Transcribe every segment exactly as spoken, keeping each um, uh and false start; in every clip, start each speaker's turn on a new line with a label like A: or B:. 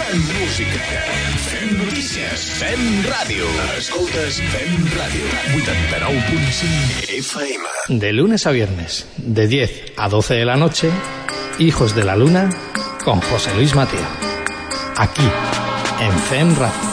A: Fem música, fem notícies, fem ràdio. Escoltes Fem Ràdio, vuitanta-nou punt cinc F M.
B: De lunes a viernes, de diez a doce de la noche, Hijos de la Luna, con José Luis Mateo. Aquí, en Fem Radio.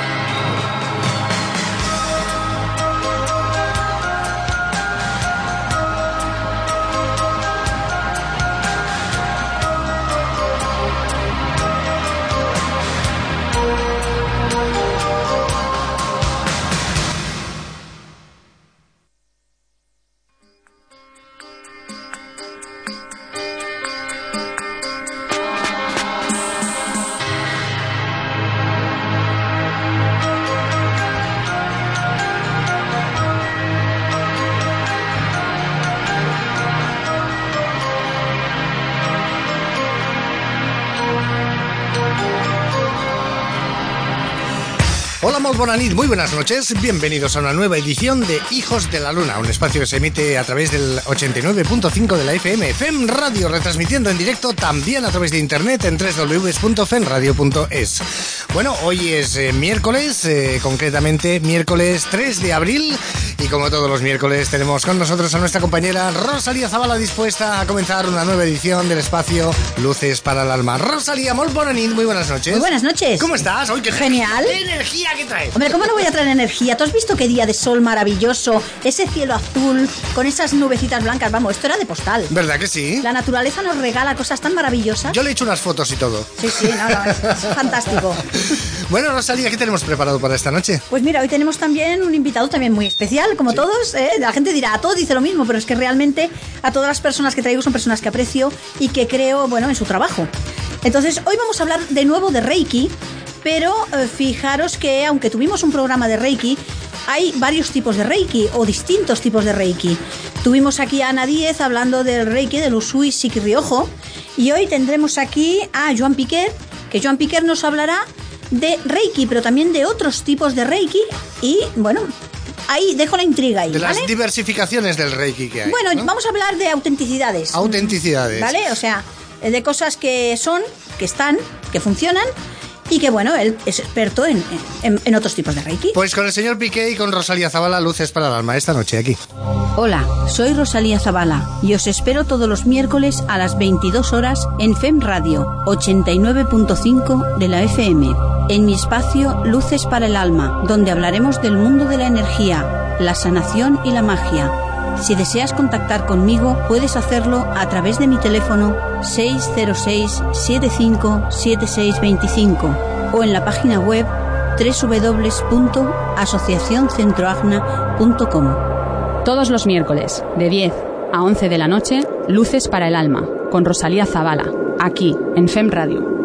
C: Bona nit, muy buenas noches, bienvenidos a una nueva edición de Hijos de la Luna, un espacio que se emite a través del ochenta y nueve punto cinco de la F M, Fem Radio, retransmitiendo en directo también a través de internet en doble u doble u doble u punto femradio punto es. Bueno, hoy es eh, miércoles, eh, concretamente miércoles tres de abril, y como todos los miércoles tenemos con nosotros a nuestra compañera Rosalía Zavala, dispuesta a comenzar una nueva edición del espacio Luces para el Alma. Rosalía, muy buena nit, muy buenas noches.
D: Muy buenas noches.
C: ¿Cómo estás? Hoy, qué
D: genial.
C: ¿Qué energía que traes?
D: Hombre, ¿cómo no voy a traer energía? ¿Tú has visto qué día de sol maravilloso? Ese cielo azul con esas nubecitas blancas. Vamos, esto era de postal.
C: ¿Verdad que sí?
D: La naturaleza nos regala cosas tan maravillosas.
C: Yo le he hecho unas fotos y todo.
D: Sí, sí, no, no, es, es fantástico.
C: Bueno, Rosalía, ¿qué tenemos preparado para esta noche?
D: Pues mira, hoy tenemos también un invitado también muy especial, como sí. todos. ¿eh? La gente dirá, a todos dice lo mismo, pero es que realmente a todas las personas que traigo son personas que aprecio y que creo, bueno, en su trabajo. Entonces, hoy vamos a hablar de nuevo de Reiki. Pero eh, fijaros que aunque tuvimos un programa de Reiki, hay varios tipos de Reiki o distintos tipos de Reiki. Tuvimos aquí a Ana Díez hablando del Reiki, del Usui Shiki Ryojo, y hoy tendremos aquí a Joan Piquer, que Joan Piquer nos hablará de Reiki, pero también de otros tipos de Reiki y, bueno, ahí dejo la intriga ahí,
C: de las
D: ¿vale?
C: diversificaciones del Reiki que hay.
D: Bueno,
C: ¿no?
D: Vamos a hablar de autenticidades.
C: Autenticidades.
D: ¿Vale? O sea, de cosas que son, que están, que funcionan. Y que bueno, él es experto en, en, en otros tipos de Reiki.
C: Pues con el señor Piqué y con Rosalía Zavala, Luces para el Alma, esta noche aquí.
E: Hola, soy Rosalía Zavala y os espero todos los miércoles a las veintidós horas en Fem Radio ochenta y nueve punto cinco de la F M, en mi espacio Luces para el Alma, donde hablaremos del mundo de la energía, la sanación y la magia. Si deseas contactar conmigo, puedes hacerlo a través de mi teléfono seis cero seis, siete cinco, siete seis dos cinco o en la página web doble u doble u doble u punto asociación centroagna punto com.
F: Todos los miércoles, de diez a once de la noche, Luces para el Alma, con Rosalía Zavala, aquí, en Fem Radio.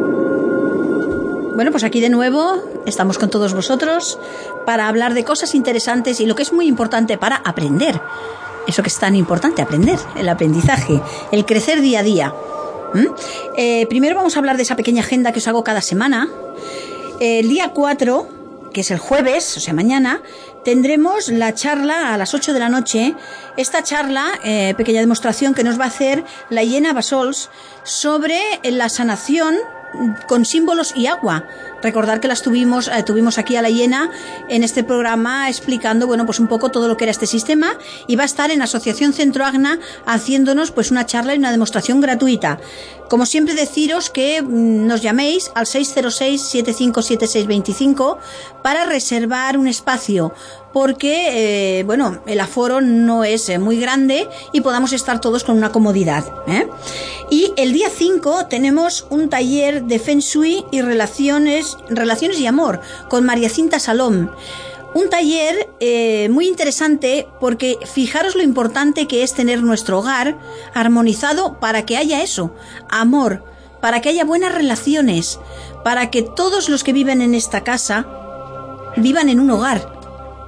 D: Bueno, pues aquí de nuevo estamos con todos vosotros para hablar de cosas interesantes y lo que es muy importante para aprender. Eso que es tan importante, aprender, el aprendizaje, el crecer día a día. ¿Mm? Eh, primero vamos a hablar de esa pequeña agenda que os hago cada semana. El día cuatro, que es el jueves, o sea mañana, tendremos la charla a las ocho de la noche. Esta charla, eh, pequeña demostración que nos va a hacer la Iena Bassols sobre la sanación con símbolos y agua. Recordar que las tuvimos, eh, tuvimos aquí a la Iena en este programa explicando, bueno, pues un poco todo lo que era este sistema, y va a estar en Asociación Centroagna haciéndonos pues una charla y una demostración gratuita. Como siempre, deciros que mmm, nos llaméis al seis cero seis, siete cinco siete seis dos cinco para reservar un espacio, porque, eh, bueno, el aforo no es eh, muy grande y podamos estar todos con una comodidad, ¿eh? Y el día cinco tenemos un taller de Feng Shui y relaciones, relaciones y amor con María Cinta Salom. Un taller eh, muy interesante porque fijaros lo importante que es tener nuestro hogar armonizado para que haya eso, amor, para que haya buenas relaciones, para que todos los que viven en esta casa vivan en un hogar.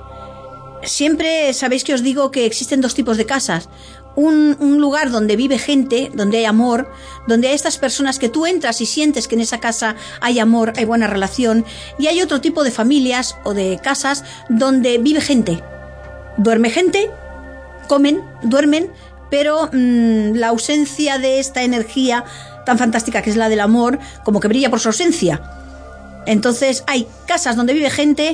D: Siempre sabéis que os digo que existen dos tipos de casas. Un, un lugar donde vive gente, donde hay amor, donde hay estas personas que tú entras y sientes que en esa casa hay amor, hay buena relación, y hay otro tipo de familias o de casas donde vive gente. Duerme gente, comen, duermen, pero mmm, la ausencia de esta energía tan fantástica que es la del amor, como que brilla por su ausencia. Entonces hay casas donde vive gente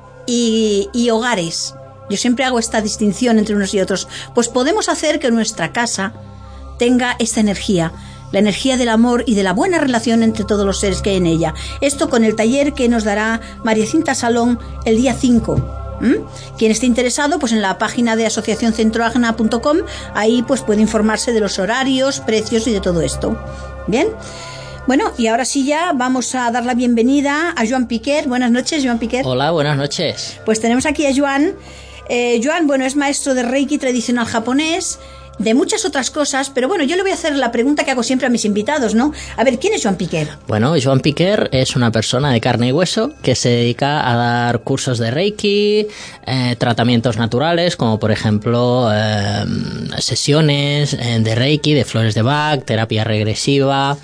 D: y, y hogares. Yo siempre hago esta distinción entre unos y otros. Pues podemos hacer que nuestra casa tenga esta energía, la energía del amor y de la buena relación entre todos los seres que hay en ella. Esto con el taller que nos dará María Cinta Salón el día cinco. ¿Mm? Quien esté interesado, pues en la página de asociación centroagna punto com, ahí pues puede informarse de los horarios, precios y de todo esto. Bien. Bueno, y ahora sí ya vamos a dar la bienvenida a Joan Piquer. Buenas noches, Joan Piquer.
G: Hola, buenas noches.
D: Pues tenemos aquí a Joan. Eh, Joan, bueno, es maestro de Reiki tradicional japonés, de muchas otras cosas, pero bueno, yo le voy a hacer la pregunta que hago siempre a mis invitados, ¿no? A ver, ¿quién es Joan Piquer?
G: Bueno, Joan Piquer es una persona de carne y hueso que se dedica a dar cursos de Reiki, eh, tratamientos naturales, como por ejemplo eh, sesiones de Reiki, de flores de Bach, terapia regresiva.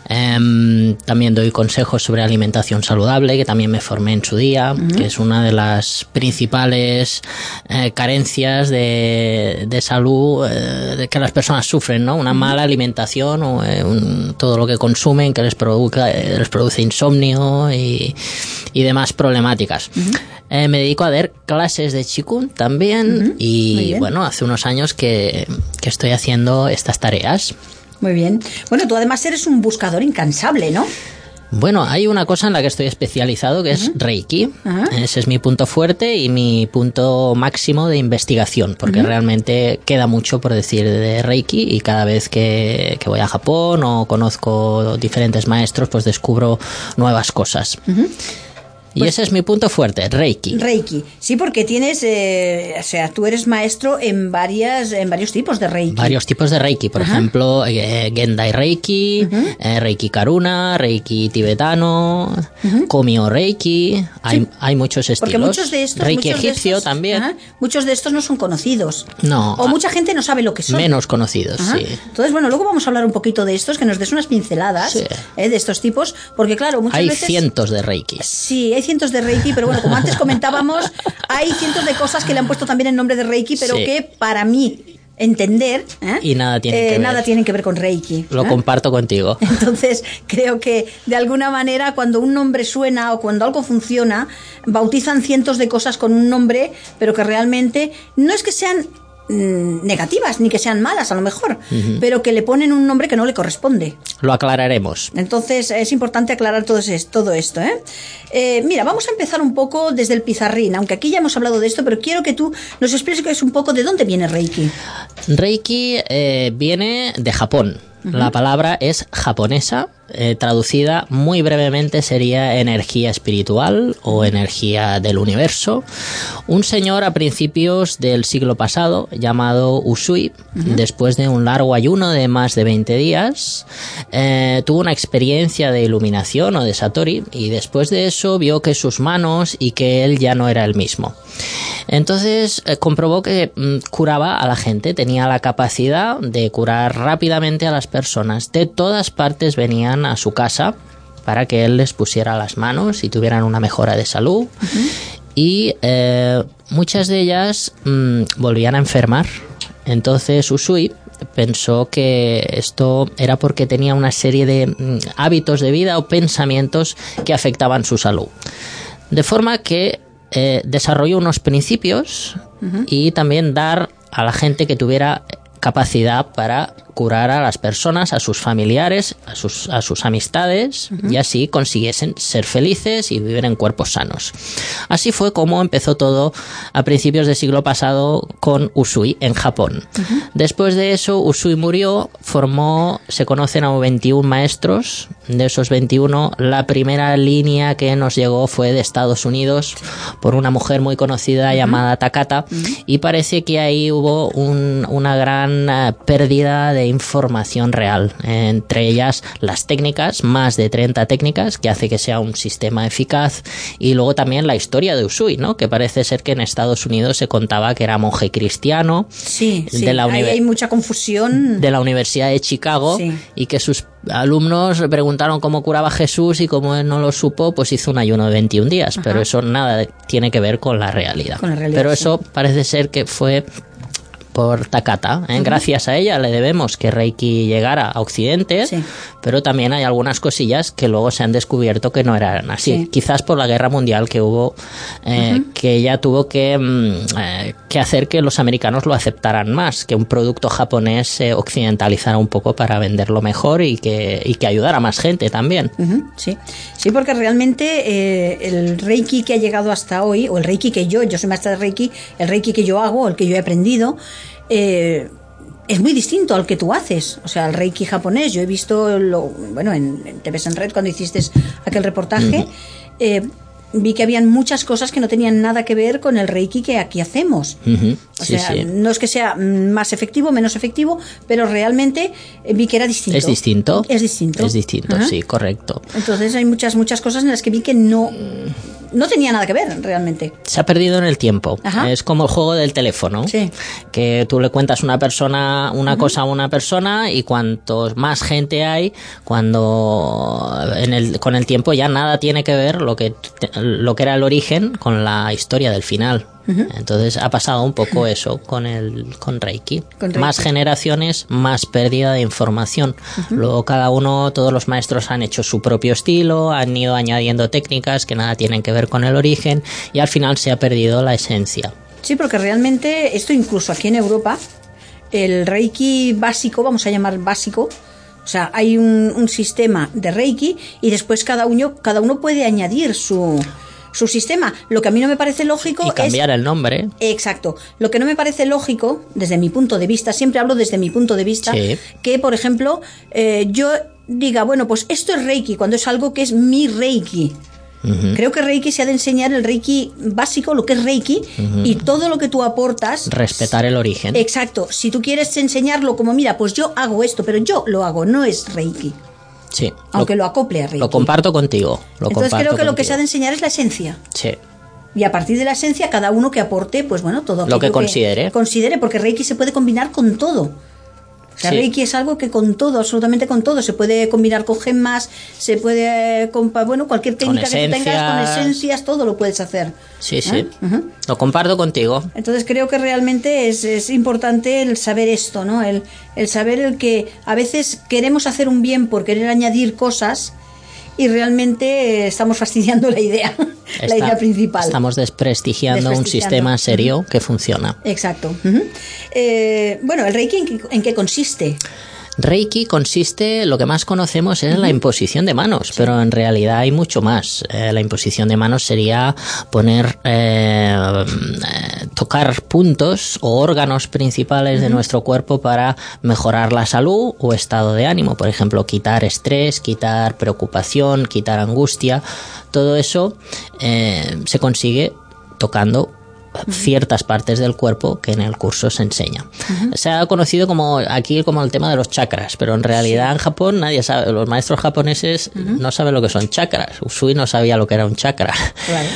G: Eh, también doy consejos sobre alimentación saludable, que también me formé en su día, uh-huh. que es una de las principales eh, carencias de, de salud eh, de que las personas sufren, ¿no? Una uh-huh. mala alimentación o eh, un, todo lo que consumen que les, provoca, eh, les produce insomnio y, y demás problemáticas. Uh-huh. Eh, me dedico a dar clases de Qigong también uh-huh. y bueno, hace unos años que, que estoy haciendo estas tareas.
D: Muy bien. Bueno, tú además eres un buscador incansable, ¿no?
G: Bueno, hay una cosa en la que estoy especializado que es uh-huh. Reiki. Uh-huh. Ese es mi punto fuerte y mi punto máximo de investigación, porque uh-huh. realmente queda mucho por decir de Reiki y cada vez que, que voy a Japón o conozco diferentes maestros, pues descubro nuevas cosas. Uh-huh. Y pues, ese es mi punto fuerte, Reiki.
D: Reiki, sí, porque tienes, eh, o sea, tú eres maestro en varias, en varios tipos de Reiki.
G: Varios tipos de Reiki, por uh-huh. ejemplo, eh, Gendai Reiki, uh-huh. eh, Reiki Karuna, Reiki tibetano, uh-huh. Komio Reiki, hay, sí. hay muchos estilos.
D: Porque muchos de estos,
G: Reiki
D: muchos
G: egipcio
D: de estos,
G: también.
D: Uh-huh. Muchos de estos no son conocidos.
G: No.
D: O mucha gente no sabe lo que son.
G: Menos conocidos, uh-huh. sí.
D: Entonces, bueno, luego vamos a hablar un poquito de estos, que nos des unas pinceladas sí. eh, de estos tipos, porque claro, muchas
G: hay
D: veces...
G: Hay cientos de Reiki.
D: Sí, hay cientos de Reiki, pero bueno, como antes comentábamos, hay cientos de cosas que le han puesto también el nombre de Reiki, pero sí. que para mí entender ¿eh?
G: y nada tienen, eh,
D: que, nada ver. tienen que ver con Reiki.
G: Lo
D: ¿eh?
G: comparto contigo.
D: Entonces creo que de alguna manera cuando un nombre suena o cuando algo funciona, bautizan cientos de cosas con un nombre, pero que realmente no es que sean negativas ni que sean malas a lo mejor, uh-huh. pero que le ponen un nombre que no le corresponde.
G: Lo aclararemos.
D: Entonces es importante aclarar todo, es, todo esto ¿eh? Eh, mira, vamos a empezar un poco desde el pizarrín, aunque aquí ya hemos hablado de esto, pero quiero que tú nos expliques un poco de dónde viene Reiki.
G: Reiki eh, viene de Japón. Uh-huh. La palabra es japonesa, eh, traducida muy brevemente sería energía espiritual o energía del universo. Un señor a principios del siglo pasado llamado Usui, uh-huh. después de un largo ayuno de más de veinte días, eh, tuvo una experiencia de iluminación o de Satori y después de eso vio que sus manos y que él ya no era el mismo. Entonces eh, comprobó que mm, curaba a la gente, tenía la capacidad de curar rápidamente a las personas. De todas partes venían a su casa para que él les pusiera las manos y tuvieran una mejora de salud. Uh-huh. Y eh, muchas de ellas mm, volvían a enfermar. Entonces Usui pensó que esto era porque tenía una serie de mm, hábitos de vida o pensamientos que afectaban su salud. De forma que Eh, desarrolló unos principios uh-huh. y también dar a la gente que tuviera capacidad para curar a las personas, a sus familiares, a sus, a sus amistades uh-huh. y así consiguiesen ser felices y vivir en cuerpos sanos. Así fue como empezó todo a principios del siglo pasado con Usui en Japón. Uh-huh. Después de eso Usui murió, formó, se conocen a veintiún maestros. De esos veintiuno, la primera línea que nos llegó fue de Estados Unidos por una mujer muy conocida uh-huh. llamada Takata uh-huh. y parece que ahí hubo un, una gran uh, pérdida de información real, entre ellas las técnicas, más de treinta técnicas que hace que sea un sistema eficaz, y luego también la historia de Usui, ¿no? Que parece ser que en Estados Unidos se contaba que era monje cristiano,
D: sí,
G: de
D: sí.
G: la
D: Ahí hay mucha confusión,
G: de la Universidad de Chicago, sí. y que sus alumnos le preguntaron cómo curaba Jesús y como él no lo supo, pues hizo un ayuno de veintiún días. Ajá. Pero eso nada tiene que ver con la realidad,
D: con la realidad
G: pero
D: sí.
G: eso parece ser que fue por Takata. ¿eh? Uh-huh. Gracias a ella le debemos que Reiki llegara a Occidente, sí. pero también hay algunas cosillas que luego se han descubierto que no eran así. Sí. Quizás por la guerra mundial que hubo, eh, uh-huh. que ella tuvo que, eh, que hacer que los americanos lo aceptaran más, que un producto japonés se occidentalizara un poco para venderlo mejor y que, y que ayudara a más gente también.
D: Uh-huh. Sí. sí, porque realmente eh, el Reiki que ha llegado hasta hoy, o el Reiki que yo, yo soy maestra de Reiki, el Reiki que yo hago, el que yo he aprendido, eh, es muy distinto al que tú haces. O sea, el Reiki japonés, yo he visto, lo, bueno, en, en T V en Red, cuando hiciste aquel reportaje, uh-huh. eh, vi que habían muchas cosas que no tenían nada que ver con el Reiki que aquí hacemos. Uh-huh. O sí, sea, sí. no es que sea más efectivo, menos efectivo, pero realmente vi que era distinto.
G: ¿Es distinto?
D: Es distinto.
G: Es distinto, uh-huh. sí, correcto.
D: Entonces hay muchas, muchas cosas en las que vi que no... no tenía nada que ver realmente.
G: Se ha perdido en el tiempo. Ajá. Es como el juego del teléfono, sí. que tú le cuentas una persona una uh-huh. cosa a una persona y cuantos más gente hay, cuando en el, con el tiempo ya nada tiene que ver lo que lo que era el origen con la historia del final. Uh-huh. Entonces ha pasado un poco eso con el con Reiki. con Reiki. Más generaciones, más pérdida de información. Uh-huh. Luego cada uno, todos los maestros han hecho su propio estilo, han ido añadiendo técnicas que nada tienen que ver con el origen y al final se ha perdido la esencia.
D: Sí, porque realmente esto incluso aquí en Europa, el Reiki básico, vamos a llamar básico, o sea, hay un, un sistema de Reiki y después cada uno, cada uno puede añadir su... su sistema. Lo que a mí no me parece lógico
G: y cambiar
D: es,
G: el nombre.
D: Exacto. Lo que no me parece lógico, desde mi punto de vista, siempre hablo desde mi punto de vista, sí. que, por ejemplo, eh, yo diga, bueno, pues esto es Reiki, cuando es algo que es mi Reiki. Uh-huh. Creo que Reiki se ha de enseñar el Reiki básico, lo que es Reiki, uh-huh. y todo lo que tú aportas.
G: Respetar el origen.
D: Exacto. Si tú quieres enseñarlo como, mira, pues yo hago esto, pero yo lo hago, no es Reiki.
G: Sí.
D: Aunque lo, lo acople a Reiki.
G: Lo comparto contigo. Lo
D: Entonces creo que
G: contigo.
D: Lo que se ha de enseñar es la esencia.
G: Sí.
D: Y a partir de la esencia, cada uno que aporte, pues bueno, todo
G: lo que considere.
D: Que considere, porque Reiki se puede combinar con todo. O sea, sí. Reiki es algo que con todo, absolutamente con todo, se puede combinar con gemas, se puede, con, bueno, cualquier técnica que tú tengas, con esencias, todo lo puedes hacer.
G: Sí,
D: ¿eh?
G: sí.
D: Uh-huh.
G: Lo comparto contigo.
D: Entonces creo que realmente es, es importante el saber esto, ¿no? El, el saber el que a veces queremos hacer un bien por querer añadir cosas y realmente estamos fastidiando la idea, Está, la idea principal.
G: Estamos desprestigiando, desprestigiando. un sistema serio que funciona.
D: Exacto. Uh-huh. Eh, bueno, ¿el Reiki en qué, en qué consiste?
G: Reiki consiste, lo que más conocemos es uh-huh. la imposición de manos, sí. pero en realidad hay mucho más. Eh, la imposición de manos sería poner, eh, eh, tocar puntos o órganos principales uh-huh. de nuestro cuerpo para mejorar la salud o estado de ánimo. Por ejemplo, quitar estrés, quitar preocupación, quitar angustia. Todo eso eh, se consigue tocando ciertas partes del cuerpo que en el curso se enseña. Uh-huh. Se ha conocido como aquí como el tema de los chakras, pero en realidad sí. en Japón nadie sabe, los maestros japoneses uh-huh. no saben lo que son chakras. Usui no sabía lo que era un chakra. Claro.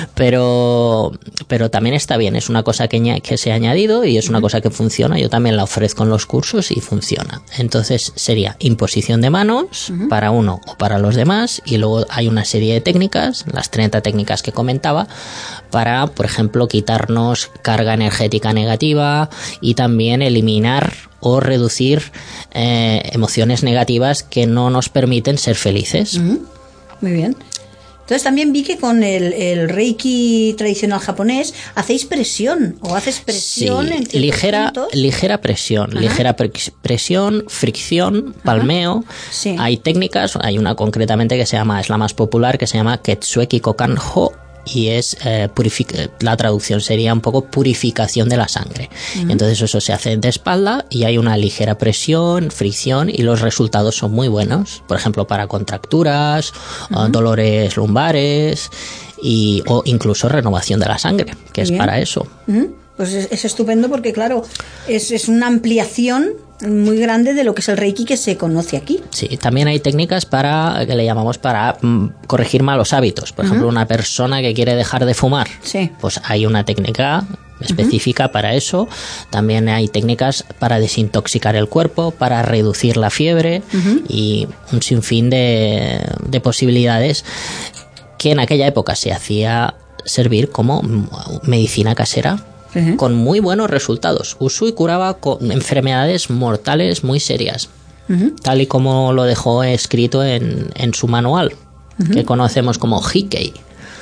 G: Pero pero también está bien, es una cosa que, que se ha añadido y es una uh-huh. cosa que funciona. Yo también la ofrezco en los cursos y funciona. Entonces sería imposición de manos uh-huh. para uno o para los demás y luego hay una serie de técnicas, las treinta técnicas que comentaba, para, por ejemplo, quitarnos carga energética negativa y también eliminar o reducir eh, emociones negativas que no nos permiten ser felices.
D: Uh-huh. Muy bien. Entonces también vi que con el, el Reiki tradicional japonés hacéis presión o haces presión
G: sí,
D: en ciertos
G: ligera,
D: puntos.
G: ligera presión, Ajá. ligera pre- presión, fricción, palmeo. Sí. Hay técnicas, hay una concretamente que se llama, es la más popular, que se llama Ketsueki Kokanho. Y es eh, purific- la traducción sería un poco purificación de la sangre. Uh-huh. Entonces eso se hace de espalda y hay una ligera presión, fricción y los resultados son muy buenos. Por ejemplo, para contracturas, uh-huh. dolores lumbares y, o incluso renovación de la sangre, que Bien. es para eso.
D: Uh-huh. Pues es, es estupendo porque, claro, es, es una ampliación muy grande de lo que es el Reiki que se conoce aquí.
G: Sí, también hay técnicas para, que le llamamos para mm, corregir malos hábitos. Por uh-huh. ejemplo, una persona que quiere dejar de fumar, sí. pues hay una técnica específica uh-huh. para eso. También hay técnicas para desintoxicar el cuerpo, para reducir la fiebre uh-huh. y un sinfín de, de posibilidades que en aquella época se hacía servir como medicina casera. uh-huh. con muy buenos resultados. Usui curaba con enfermedades mortales muy serias, uh-huh. tal y como lo dejó escrito en, en su manual, uh-huh. que conocemos como Hikkei.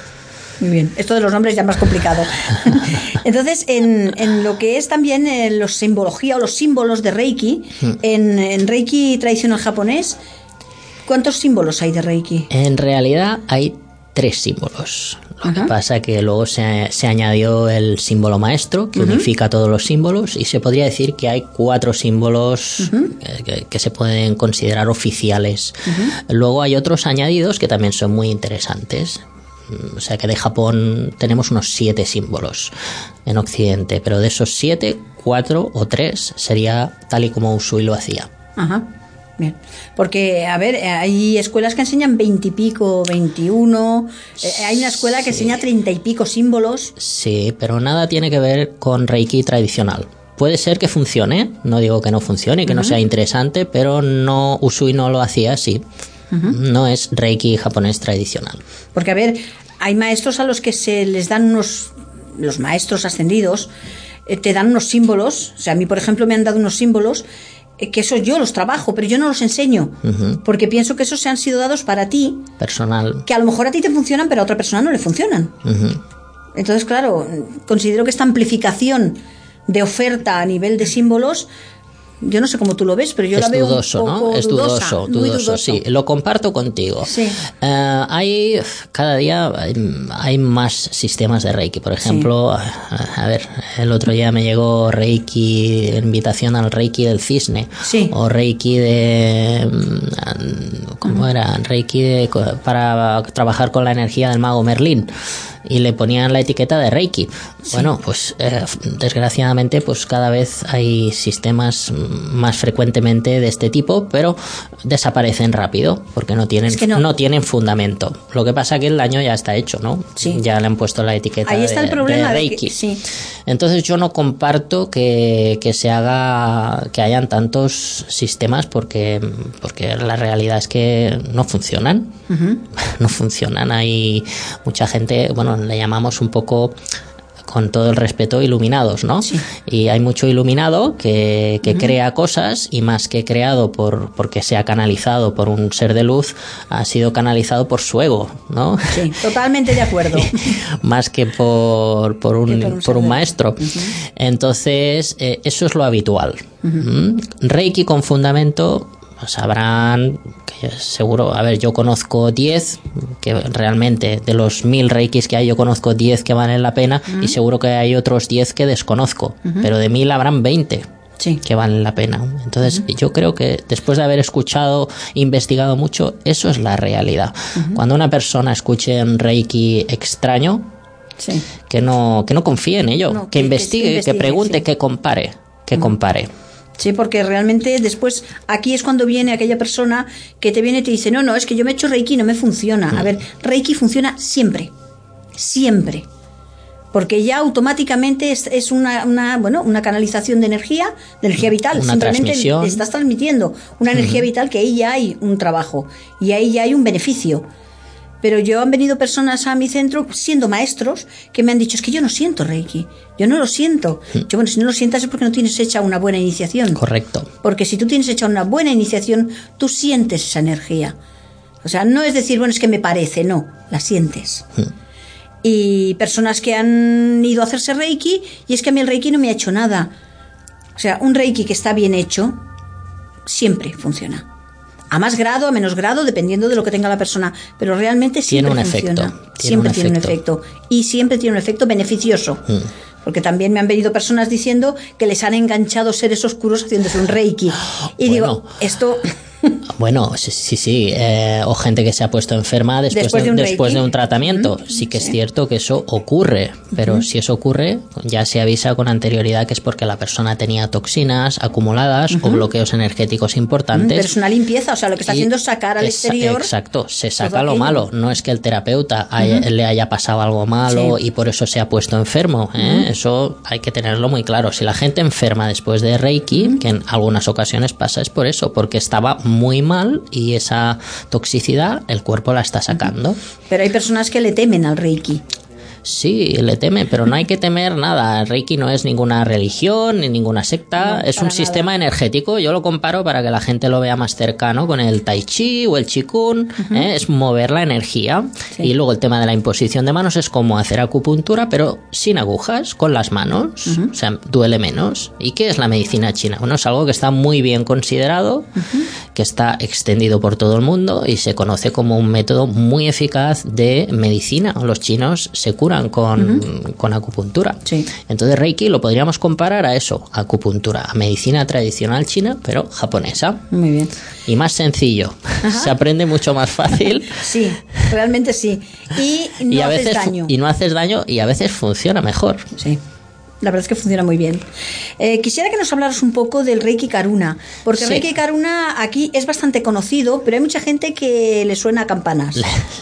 D: Muy bien, esto de los nombres ya más complicado. Entonces, en, en lo que es también eh, la simbología o los símbolos de Reiki, hmm. en, en Reiki tradicional japonés, ¿cuántos símbolos hay de Reiki?
G: En realidad hay tres símbolos. Lo uh-huh. que pasa es que luego se, se añadió el símbolo maestro, que uh-huh. unifica todos los símbolos, y se podría decir que hay cuatro símbolos uh-huh. que, que se pueden considerar oficiales. Uh-huh. Luego hay otros añadidos que también son muy interesantes. O sea que de Japón tenemos unos siete símbolos en Occidente, pero de esos siete, cuatro o tres sería tal y como Usui lo hacía.
D: Ajá, bien. Porque, a ver, hay escuelas que enseñan veintipico, veintiuno, eh, hay una escuela que sí. enseña treinta y pico símbolos.
G: Sí, pero nada tiene que ver con Reiki tradicional. Puede ser que funcione, no digo que no funcione y que uh-huh. no sea interesante, pero no, Usui no lo hacía así. Uh-huh. No es Reiki japonés tradicional.
D: Porque, a ver, hay maestros a los que se les dan unos, los maestros ascendidos, eh, te dan unos símbolos. O sea, a mí, por ejemplo, me han dado unos símbolos eh, que eso yo los trabajo, pero yo no los enseño. Uh-huh. Porque pienso que esos se han sido dados para ti.
G: Personal.
D: Que a lo mejor a ti te funcionan, pero a otra persona no le funcionan. Uh-huh. Entonces, claro, considero que esta amplificación de oferta a nivel de símbolos, yo no sé cómo tú lo ves, pero yo
G: es
D: la veo
G: dudoso,
D: un poco
G: ¿no? Es
D: dudosa,
G: dudoso,
D: muy
G: dudoso,
D: dudoso.
G: Sí, lo comparto contigo.
D: Sí.
G: Uh, hay, cada día hay, hay más sistemas de Reiki. Por ejemplo, sí. a, a ver, el otro día me llegó Reiki, invitación al Reiki del Cisne.
D: Sí.
G: O Reiki de... ¿Cómo uh-huh. era? Reiki de, para trabajar con la energía del mago Merlín. Y le ponían la etiqueta de Reiki. Sí. Bueno, pues eh, desgraciadamente pues cada vez hay sistemas más frecuentemente de este tipo, pero desaparecen rápido porque no tienen, es que no. no tienen fundamento. Lo que pasa es que el daño ya está hecho, ¿no?
D: Sí.
G: Ya le han puesto la etiqueta
D: Ahí está
G: de,
D: el problema
G: de Reiki.
D: De que, sí.
G: Entonces yo no comparto que, que se haga, que hayan tantos sistemas porque, porque la realidad es que no funcionan. Uh-huh. No funcionan. Hay mucha gente, bueno, le llamamos un poco, con todo el respeto, iluminados, ¿no? Sí. Y hay mucho iluminado que, que uh-huh. crea cosas, y más que creado por porque sea canalizado por un ser de luz, ha sido canalizado por su ego, ¿no?
D: Sí, totalmente de acuerdo.
G: Más que por, por un, por un, por un maestro.
D: Uh-huh.
G: Entonces, eh, eso es lo habitual. Uh-huh. Reiki con fundamento, sabrán, que seguro, a ver, yo conozco diez, que realmente de los mil reikis que hay yo conozco diez que valen la pena, uh-huh. y seguro que hay otros diez que desconozco, uh-huh. pero de mil habrán veinte sí. que valen la pena. Entonces uh-huh. yo creo que después de haber escuchado, investigado mucho, eso es la realidad. Uh-huh. Cuando una persona escuche un reiki extraño, sí. que no que no confíe en ello, no, que, que investigue, que, investigue, que pregunte, sí. que compare, que uh-huh. compare.
D: Sí, porque realmente después aquí es cuando viene aquella persona que te viene y te dice, no, no, es que yo me he hecho Reiki y no me funciona. A ver, Reiki funciona siempre, siempre. Porque ya automáticamente es, es una, una, bueno, una canalización de energía, de energía vital.
G: Una
D: Simplemente
G: transmisión.
D: Estás transmitiendo una energía uh-huh. vital, que ahí ya hay un trabajo y ahí ya hay un beneficio. Pero yo han venido personas a mi centro siendo maestros que me han dicho, es que yo no siento Reiki, yo no lo siento. Mm. Yo, bueno, si no lo sientas es porque no tienes hecha una buena iniciación.
G: Correcto.
D: Porque si tú tienes hecha una buena iniciación, tú sientes esa energía. O sea, no es decir, bueno, es que me parece, no, la sientes. Mm. Y personas que han ido a hacerse Reiki, y es que a mí el Reiki no me ha hecho nada. O sea, un Reiki que está bien hecho, siempre funciona. A más grado, a menos grado, dependiendo de lo que tenga la persona. Pero realmente siempre
G: tiene un
D: funciona.
G: Efecto. Tiene
D: Siempre
G: un
D: tiene
G: efecto.
D: un efecto. Y siempre tiene un efecto beneficioso. Mm. Porque también me han venido personas diciendo que les han enganchado seres oscuros haciéndose un Reiki. Y bueno. digo, esto...
G: Bueno, sí, sí, sí. Eh, o gente que se ha puesto enferma después, después, de, de, un después de un tratamiento. Uh-huh. Sí que sí. es cierto que eso ocurre, pero uh-huh. si eso ocurre, ya se avisa con anterioridad que es porque la persona tenía toxinas acumuladas uh-huh. o bloqueos energéticos importantes.
D: Pero es una limpieza, o sea, lo que está haciendo es sacar al
G: es,
D: exterior.
G: Exacto, se saca lo malo. No es que el terapeuta haya, uh-huh. le haya pasado algo malo sí. y por eso se ha puesto enfermo. ¿eh? Uh-huh. Eso hay que tenerlo muy claro. Si la gente enferma después de Reiki, uh-huh. que en algunas ocasiones pasa, es por eso, porque estaba muy mal y esa toxicidad el cuerpo la está sacando.
D: Pero hay personas que le temen al Reiki.
G: Sí, le teme, pero no hay que temer nada. Reiki no es ninguna religión ni ninguna secta, no, es un nada. Sistema energético. Yo lo comparo para que la gente lo vea más cercano con el tai chi o el qigong, uh-huh. ¿eh? Es mover la energía. Sí. Y luego el tema de la imposición de manos es como hacer acupuntura, pero sin agujas, con las manos, uh-huh. o sea, duele menos. ¿Y qué es la medicina china? Bueno, es algo que está muy bien considerado, uh-huh. que está extendido por todo el mundo y se conoce como un método muy eficaz de medicina. Los chinos se curan con, uh-huh. con acupuntura.
D: Sí.
G: Entonces Reiki lo podríamos comparar a eso, acupuntura, a medicina tradicional china, pero japonesa.
D: Muy bien.
G: Y más sencillo. Ajá. Se aprende mucho más fácil.
D: Sí, realmente sí. Y no
G: y a
D: haces
G: veces
D: daño.
G: Y no haces daño y a veces funciona mejor.
D: Sí. La verdad es que funciona muy bien. Eh, quisiera que nos hablaras un poco del Reiki Karuna, porque sí. Reiki Karuna aquí es bastante conocido, pero hay mucha gente que le suena a campanas.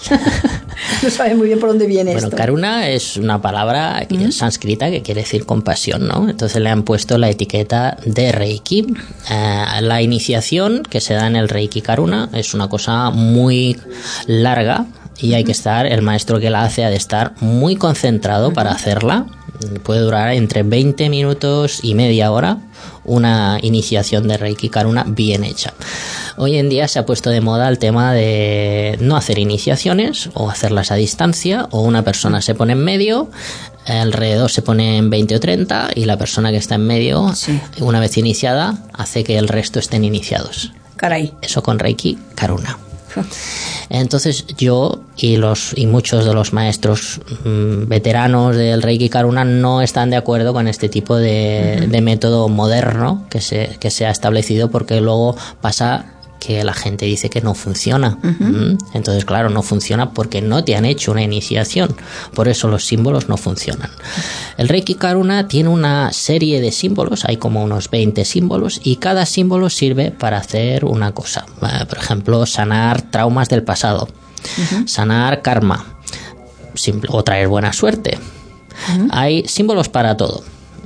D: No sabe muy bien por dónde viene
G: bueno,
D: esto.
G: Bueno, Karuna es una palabra que
D: ¿Mm?
G: es sánscrita que quiere decir compasión, ¿no? Entonces le han puesto la etiqueta de Reiki. Eh, la iniciación que se da en el Reiki Karuna es una cosa muy larga y hay que estar, el maestro que la hace ha de estar muy concentrado para hacerla. Puede durar entre veinte minutos y media hora una iniciación de Reiki Karuna bien hecha. Hoy en día se ha puesto de moda el tema de no hacer iniciaciones o hacerlas a distancia, o una persona se pone en medio, alrededor se pone en veinte o treinta y la persona que está en medio, sí. una vez iniciada, hace que el resto estén iniciados.
D: Caray.
G: Eso con Reiki Karuna. Entonces yo y los y muchos de los maestros mmm, veteranos del Reiki Karuna no están de acuerdo con este tipo de, uh-huh. de método moderno que se, que se ha establecido, porque luego pasa que la gente dice que no funciona. Uh-huh. Entonces, claro, no funciona porque no te han hecho una iniciación. Por eso los símbolos no funcionan. El Reiki Karuna tiene una serie de símbolos, hay como unos veinte símbolos, y cada símbolo sirve para hacer una cosa. Por ejemplo, sanar traumas del pasado, uh-huh. sanar karma, o traer buena suerte. Uh-huh. Hay símbolos para todo.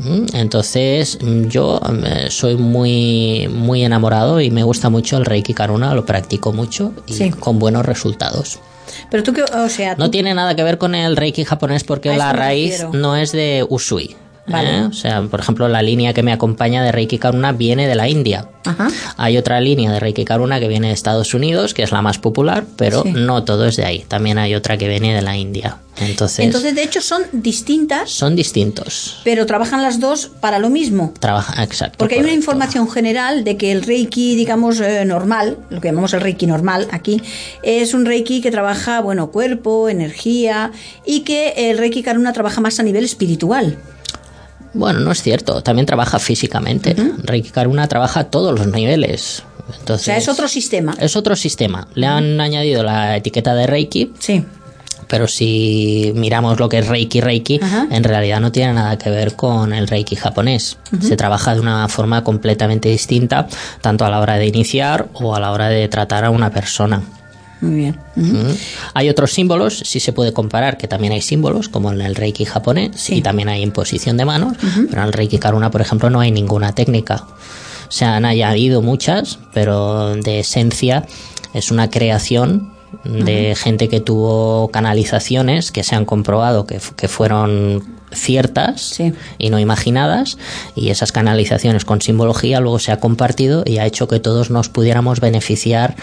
G: Entonces yo soy muy muy enamorado y me gusta mucho el Reiki Karuna, lo practico mucho y sí. con buenos resultados.
D: Pero tú que, o sea,
G: no tú... tiene nada que ver con el Reiki japonés, porque la raíz refiero. no es de Usui.
D: Vale.
G: ¿eh? O sea, por ejemplo, la línea que me acompaña de Reiki Karuna viene de la India.
D: Ajá.
G: Hay otra línea de Reiki Karuna que viene de Estados Unidos, que es la más popular, pero sí. no todo es de ahí. También hay otra que viene de la India. Entonces,
D: Entonces, de hecho, son distintas.
G: Son distintos.
D: Pero trabajan las dos para lo mismo.
G: Trabaja, exacto.
D: Porque
G: correcto.
D: Hay una información general de que el Reiki, digamos, eh, normal, lo que llamamos el Reiki normal aquí, es un Reiki que trabaja, bueno, cuerpo, energía, y que el Reiki Karuna trabaja más a nivel espiritual.
G: Bueno, no es cierto. También trabaja físicamente. Uh-huh. Reiki Karuna trabaja a todos los niveles. Entonces,
D: o sea, es otro sistema.
G: Es otro sistema. Le han uh-huh. añadido la etiqueta de Reiki.
D: Sí.
G: Pero si miramos lo que es Reiki Reiki, uh-huh. en realidad no tiene nada que ver con el Reiki japonés. Uh-huh. Se trabaja de una forma completamente distinta, tanto a la hora de iniciar o a la hora de tratar a una persona.
D: Muy bien. Uh-huh.
G: Uh-huh. Hay otros símbolos, sí se puede comparar, que también hay símbolos, como en el Reiki japonés, sí. y también hay imposición de manos, uh-huh. pero en el Reiki Karuna, por ejemplo, no hay ninguna técnica. Se han añadido muchas, pero de esencia es una creación de uh-huh. gente que tuvo canalizaciones que se han comprobado que, que fueron ciertas
D: sí.
G: y no imaginadas, y esas canalizaciones con simbología luego se ha compartido y ha hecho que todos nos pudiéramos beneficiar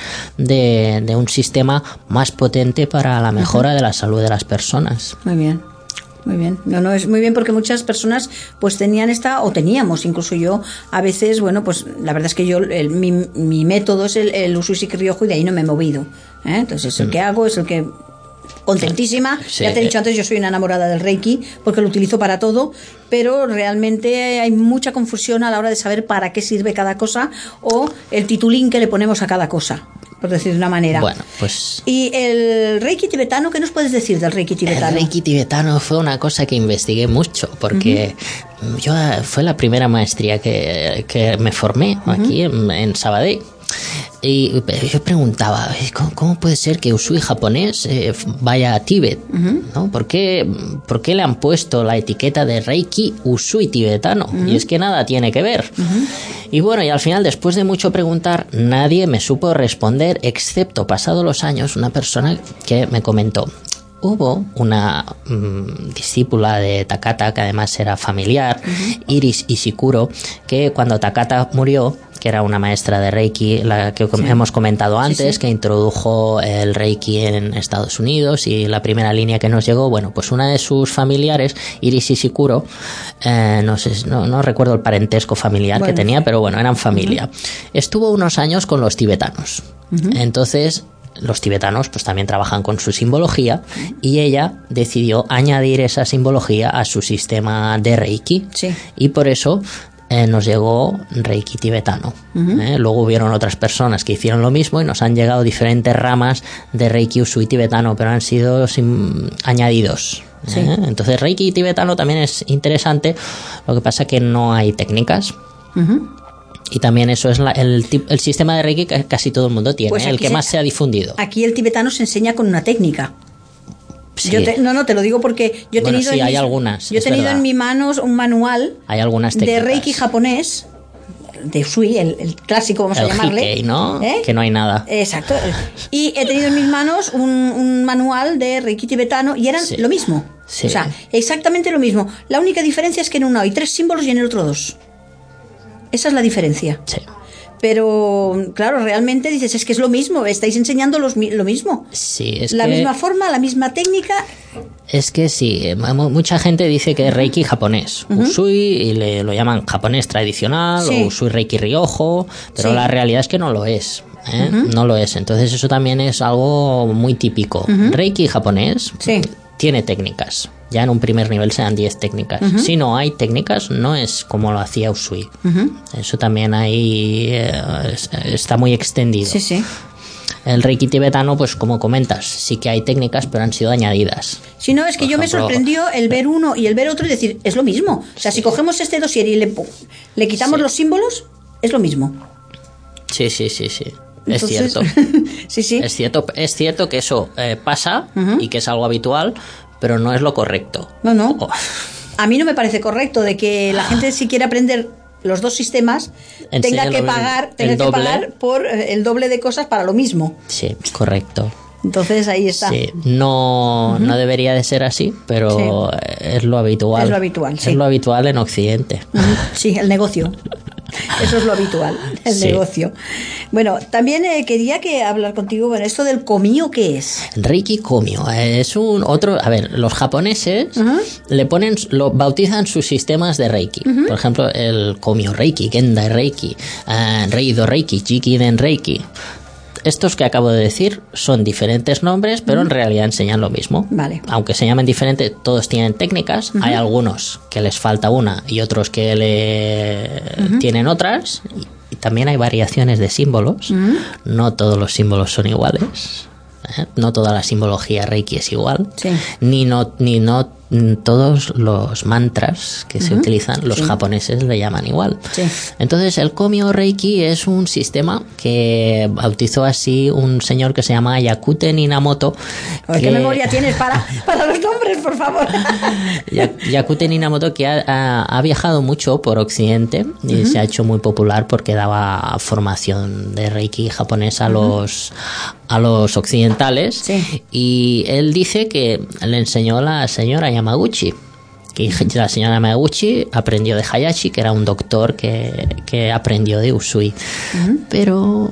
G: de, de un sistema más potente para la mejora uh-huh. de la salud de las personas.
D: Muy bien. Muy bien, no, no, es muy bien, porque muchas personas pues tenían esta, o teníamos, incluso yo, a veces, bueno, pues la verdad es que yo, el, mi, mi método es el, el Usui Shiki Ryojo, y de ahí no me he movido, ¿eh? Entonces es el que hago, es el que... Contentísima, sí. Ya te he dicho antes, yo soy una enamorada del Reiki porque lo utilizo para todo, pero realmente hay mucha confusión a la hora de saber para qué sirve cada cosa, o el titulín que le ponemos a cada cosa, por decir de una manera.
G: Bueno, pues...
D: ¿Y el Reiki tibetano? ¿Qué nos puedes decir del Reiki tibetano?
G: El Reiki tibetano fue una cosa que investigué mucho, porque uh-huh. yo fue la primera maestría que, que me formé uh-huh. aquí en, en Sabadell. Y yo preguntaba, ¿cómo, cómo puede ser que Usui japonés eh, vaya a Tíbet? Uh-huh. ¿No? ¿Por qué, ¿Por qué le han puesto la etiqueta de Reiki Usui tibetano? Uh-huh. Y es que nada tiene que ver. Uh-huh. Y bueno, y al final, después de mucho preguntar, nadie me supo responder, excepto, pasado los años, una persona que me comentó: hubo una mmm, discípula de Takata, que además era familiar, uh-huh. Iris Ishikuro, que cuando Takata murió, que era una maestra de Reiki, la que sí. hemos comentado antes, sí, sí. que introdujo el Reiki en Estados Unidos, y la primera línea que nos llegó, bueno, pues una de sus familiares, Iris Ishikuro, eh, no sé, no, no recuerdo el parentesco familiar bueno. que tenía, pero bueno, eran familia. Uh-huh. Estuvo unos años con los tibetanos. Uh-huh. Entonces, los tibetanos pues también trabajan con su simbología, y ella decidió añadir esa simbología a su sistema de Reiki. Sí. Y por eso Eh, nos llegó Reiki tibetano. Uh-huh. ¿eh? Luego hubieron otras personas que hicieron lo mismo y nos han llegado diferentes ramas de Reiki Usui tibetano, pero han sido sin, añadidos. Sí. ¿eh? Entonces Reiki tibetano también es interesante, lo que pasa que no hay técnicas. Uh-huh. Y también eso es la, el, el sistema de Reiki que casi todo el mundo tiene, pues el que se, más se ha difundido.
D: Aquí el tibetano se enseña con una técnica. Sí. Yo te, no, no, te lo digo porque yo he
G: bueno,
D: tenido,
G: sí,
D: en,
G: hay
D: mis,
G: algunas,
D: yo he tenido en mis manos un manual
G: hay algunas
D: de Reiki japonés, de Usui, el, el clásico, vamos
G: el
D: a llamarle.
G: Hikei, ¿no?
D: ¿Eh?
G: Que no hay nada.
D: Exacto. Y he tenido en mis manos un, un manual de Reiki tibetano y eran sí. lo mismo. Sí. O sea, exactamente lo mismo. La única diferencia es que en uno hay tres símbolos y en el otro dos. Esa es la diferencia. Sí. Pero, claro, realmente dices, es que es lo mismo, estáis enseñando los, lo mismo.
G: Sí, es
D: la
G: que...
D: misma forma, la misma técnica.
G: Es que sí, mucha gente dice que es Reiki japonés, uh-huh. Usui, y le, lo llaman japonés tradicional, sí. o Usui Reiki Ryojo, pero sí. la realidad es que no lo es. ¿eh? Uh-huh. No lo es, entonces eso también es algo muy típico. Uh-huh. Reiki japonés sí. tiene técnicas. Ya en un primer nivel se dan diez técnicas. Uh-huh. Si no hay técnicas, no es como lo hacía Usui. Uh-huh. Eso también ahí eh, está muy extendido. Sí, sí. El Reiki tibetano, pues como comentas, sí que hay técnicas, pero han sido añadidas.
D: Si no, es que Por yo ejemplo, me sorprendió el ver uno y el ver otro y decir, es lo mismo. O sea, sí. si cogemos este dossier y le, le quitamos sí. los símbolos, es lo mismo.
G: Sí, sí, sí, sí. Es Entonces, cierto.
D: sí, sí.
G: Es cierto, es cierto que eso eh, pasa uh-huh. y que es algo habitual, pero no es lo correcto.
D: No, no. Oh. A mí no me parece correcto de que la gente, si quiere aprender los dos sistemas, Enseña tenga que pagar, tenga que pagar por el doble de cosas para lo mismo.
G: Sí, correcto.
D: Entonces ahí está.
G: Sí, no, uh-huh. no debería de ser así, pero sí. es lo habitual.
D: Es lo habitual, sí.
G: Es lo habitual en Occidente.
D: Uh-huh. Sí, el negocio. Eso es lo habitual, el sí. negocio. Bueno, también eh, quería que hablar contigo, bueno, esto del komio, ¿qué es?
G: Reiki komio, es un otro, a ver, los japoneses uh-huh. le ponen, lo bautizan sus sistemas de Reiki. Uh-huh. Por ejemplo, el komio Reiki, Gendai Reiki, uh, Reido Reiki, Jikiden Reiki. Estos que acabo de decir son diferentes nombres, pero uh-huh. en realidad enseñan lo mismo. Vale. Aunque se llamen diferente, todos tienen técnicas. Uh-huh. Hay algunos que les falta una y otros que le uh-huh. tienen otras. Y, y también hay variaciones de símbolos. Uh-huh. No todos los símbolos son iguales. ¿eh? No toda la simbología Reiki es igual. Sí. Ni no, ni no todos los mantras que uh-huh. se utilizan, los sí. japoneses le llaman igual. Sí. Entonces el komio Reiki es un sistema que bautizó así un señor que se llama Yakuten Inamoto.
D: Que... ¿Qué memoria tienes para, para los nombres, por favor?
G: Yakuten Inamoto, que ha, ha, ha viajado mucho por Occidente y uh-huh. se ha hecho muy popular porque daba formación de Reiki japonés a uh-huh. los a los occidentales. Sí. Y él dice que le enseñó a la señora Yamaguchi, que la señora Yamaguchi aprendió de Hayashi, que era un doctor que, que aprendió de Usui. Uh-huh. Pero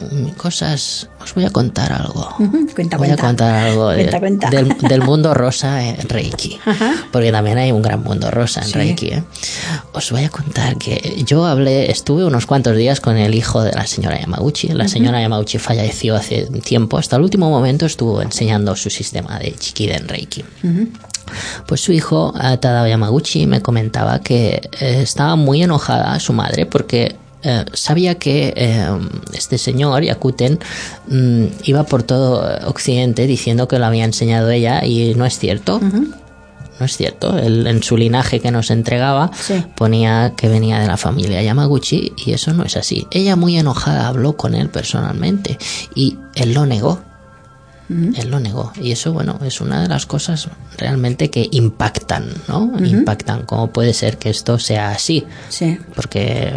G: cosas, os voy a contar algo.
D: Uh-huh. Cuenta,
G: voy
D: cuenta.
G: a contar algo de,
D: cuenta, cuenta.
G: Del, del mundo rosa en Reiki, uh-huh. porque también hay un gran mundo rosa en sí. Reiki. ¿eh? Os voy a contar que yo hablé, estuve unos cuantos días con el hijo de la señora Yamaguchi. La uh-huh. señora Yamaguchi falleció hace tiempo. Hasta el último momento estuvo enseñando su sistema de Jikiden Reiki. Uh-huh. Pues su hijo, Tadao Yamaguchi, me comentaba que eh, estaba muy enojada a su madre porque eh, sabía que eh, este señor, Yakuten, mm, iba por todo Occidente diciendo que lo había enseñado ella, y no es cierto. Uh-huh. No es cierto. Él, en su linaje que nos entregaba, sí. ponía que venía de la familia Yamaguchi, y eso no es así. Ella, muy enojada, habló con él personalmente y él lo negó. Uh-huh. Él lo negó, y eso, bueno, es una de las cosas realmente que impactan, ¿no? Uh-huh. Impactan. ¿Cómo puede ser que esto sea así? Sí. Porque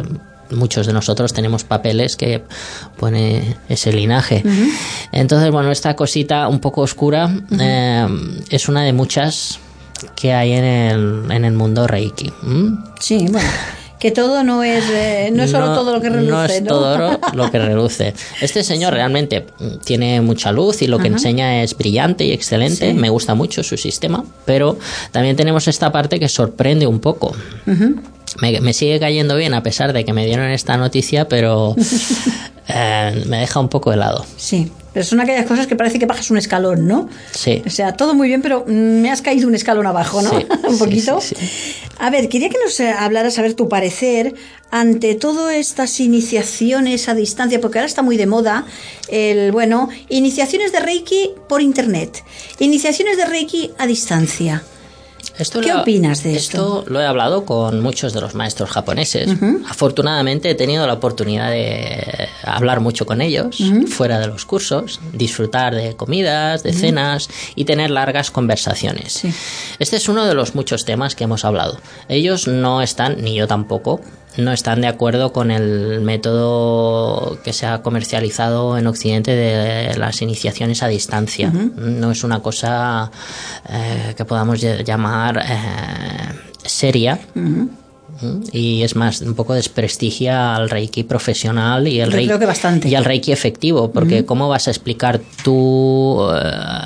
G: muchos de nosotros tenemos papeles que pone ese linaje. Uh-huh. Entonces, bueno, esta cosita un poco oscura uh-huh. eh, es una de muchas que hay en el, en el mundo Reiki. ¿Mm?
D: Sí, bueno. Que todo no es eh, no es solo no, todo lo que reluce,
G: no es
D: ¿no?
G: todo lo que reluce. Este señor sí. realmente tiene mucha luz y lo que uh-huh. enseña es brillante y excelente. Sí. Me gusta mucho su sistema, pero también tenemos esta parte que sorprende un poco. Uh-huh. Me, me sigue cayendo bien a pesar de que me dieron esta noticia, pero eh, me deja un poco helado.
D: Sí, pero son aquellas cosas que parece que bajas un escalón, ¿no?
G: Sí.
D: O sea, todo muy bien, pero me has caído un escalón abajo, ¿no?
G: Sí,
D: un poquito.
G: Sí, sí, sí.
D: A ver, quería que nos hablaras, a ver tu parecer ante todas estas iniciaciones a distancia, porque ahora está muy de moda el, bueno, iniciaciones de Reiki por internet, iniciaciones de Reiki a distancia.
G: Esto
D: ¿Qué
G: lo,
D: opinas de esto?
G: Esto lo he hablado con muchos de los maestros japoneses. Uh-huh. Afortunadamente he tenido la oportunidad de hablar mucho con ellos, uh-huh. fuera de los cursos, disfrutar de comidas, de uh-huh. cenas y tener largas conversaciones. Sí. Este es uno de los muchos temas que hemos hablado. Ellos no están, ni yo tampoco, no están de acuerdo con el método que se ha comercializado en Occidente de las iniciaciones a distancia. Uh-huh. No es una cosa eh, que podamos llamar eh, seria. Uh-huh. Y es más, un poco desprestigia al Reiki profesional y el, Reiki,
D: creo que bastante.
G: y al Reiki efectivo, porque uh-huh. ¿cómo vas a explicar tú uh,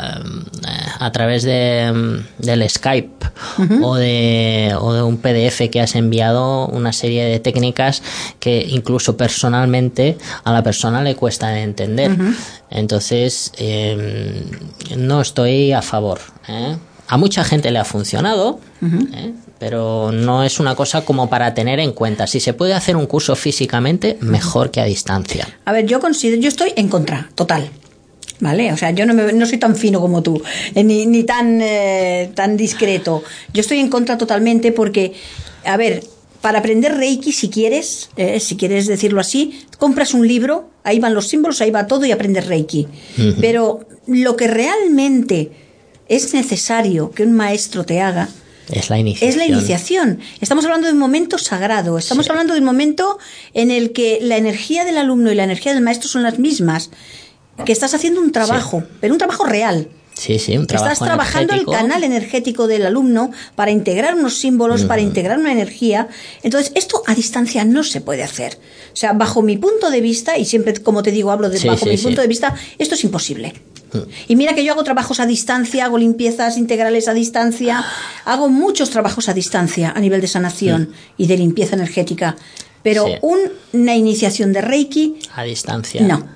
G: a través de, del Skype uh-huh. o, de, o de un P D F que has enviado una serie de técnicas que incluso personalmente a la persona le cuesta de entender? Uh-huh. Entonces, eh, no estoy a favor, ¿eh? A mucha gente le ha funcionado, uh-huh. ¿eh? pero no es una cosa como para tener en cuenta. Si se puede hacer un curso físicamente, mejor que a distancia.
D: A ver, yo considero, yo estoy en contra, total. ¿Vale? O sea, yo no, me, no soy tan fino como tú, eh, ni, ni tan, eh, tan discreto. Yo estoy en contra totalmente porque, a ver, para aprender Reiki, si quieres, eh, si quieres decirlo así, compras un libro, ahí van los símbolos, ahí va todo y aprendes Reiki. Uh-huh. Pero lo que realmente es necesario que un maestro te haga
G: es la iniciación.
D: Es la iniciación. Estamos hablando de un momento sagrado. Estamos sí. hablando de un momento en el que la energía del alumno y la energía del maestro son las mismas. Que estás haciendo un trabajo, sí. pero un trabajo real.
G: Sí, sí, un trabajo
D: Estás trabajando
G: energético.
D: El canal energético del alumno para integrar unos símbolos, uh-huh. para integrar una energía. Entonces, esto a distancia no se puede hacer. O sea, bajo mi punto de vista, y siempre, como te digo, hablo de
G: sí,
D: bajo
G: sí,
D: mi
G: sí.
D: punto de vista, esto es imposible. Y mira que yo hago trabajos a distancia, hago limpiezas integrales a distancia, hago muchos trabajos a distancia a nivel de sanación mm. y de limpieza energética. Pero sí. un, una iniciación de Reiki...
G: A distancia.
D: No.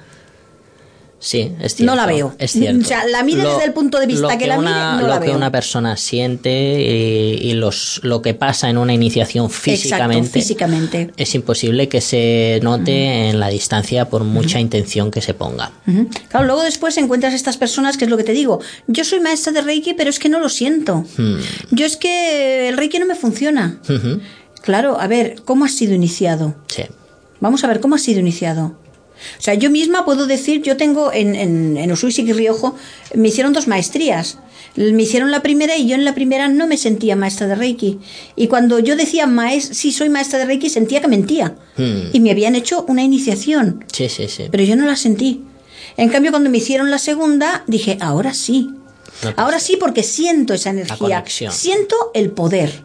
G: Sí, es cierto.
D: No la veo.
G: Es cierto.
D: O sea, la mire lo, desde el punto de vista que, que la
G: una,
D: mire, no
G: lo
D: la
G: que
D: veo.
G: una persona siente y, y los, lo que pasa en una iniciación físicamente,
D: Exacto, físicamente.
G: es imposible que se note uh-huh. en la distancia por mucha uh-huh. intención que se ponga.
D: Uh-huh. Claro, luego después encuentras estas personas, que es lo que te digo, yo soy maestra de Reiki, pero es que no lo siento. Uh-huh. Yo es que el Reiki no me funciona. Uh-huh. Claro, a ver, ¿cómo has sido iniciado?
G: Sí.
D: Vamos a ver, ¿cómo has sido iniciado? O sea, yo misma puedo decir, yo tengo en, en, en Usui Shiki Ryojo, me hicieron dos maestrías. Me hicieron la primera y yo en la primera no me sentía maestra de Reiki. Y cuando yo decía, maes- sí, soy maestra de Reiki, sentía que mentía. Hmm. Y me habían hecho una iniciación.
G: Sí, sí, sí.
D: Pero yo no la sentí. En cambio, cuando me hicieron la segunda, dije, ahora sí. No, ahora sí, porque siento esa energía. Siento el poder.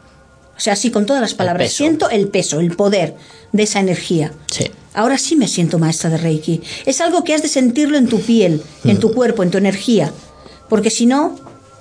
D: O sea, sí, con todas las palabras. El siento el peso, el poder de esa energía.
G: Sí.
D: Ahora sí me siento maestra de Reiki. Es algo que has de sentirlo en tu piel, en tu cuerpo, en tu energía. Porque si no,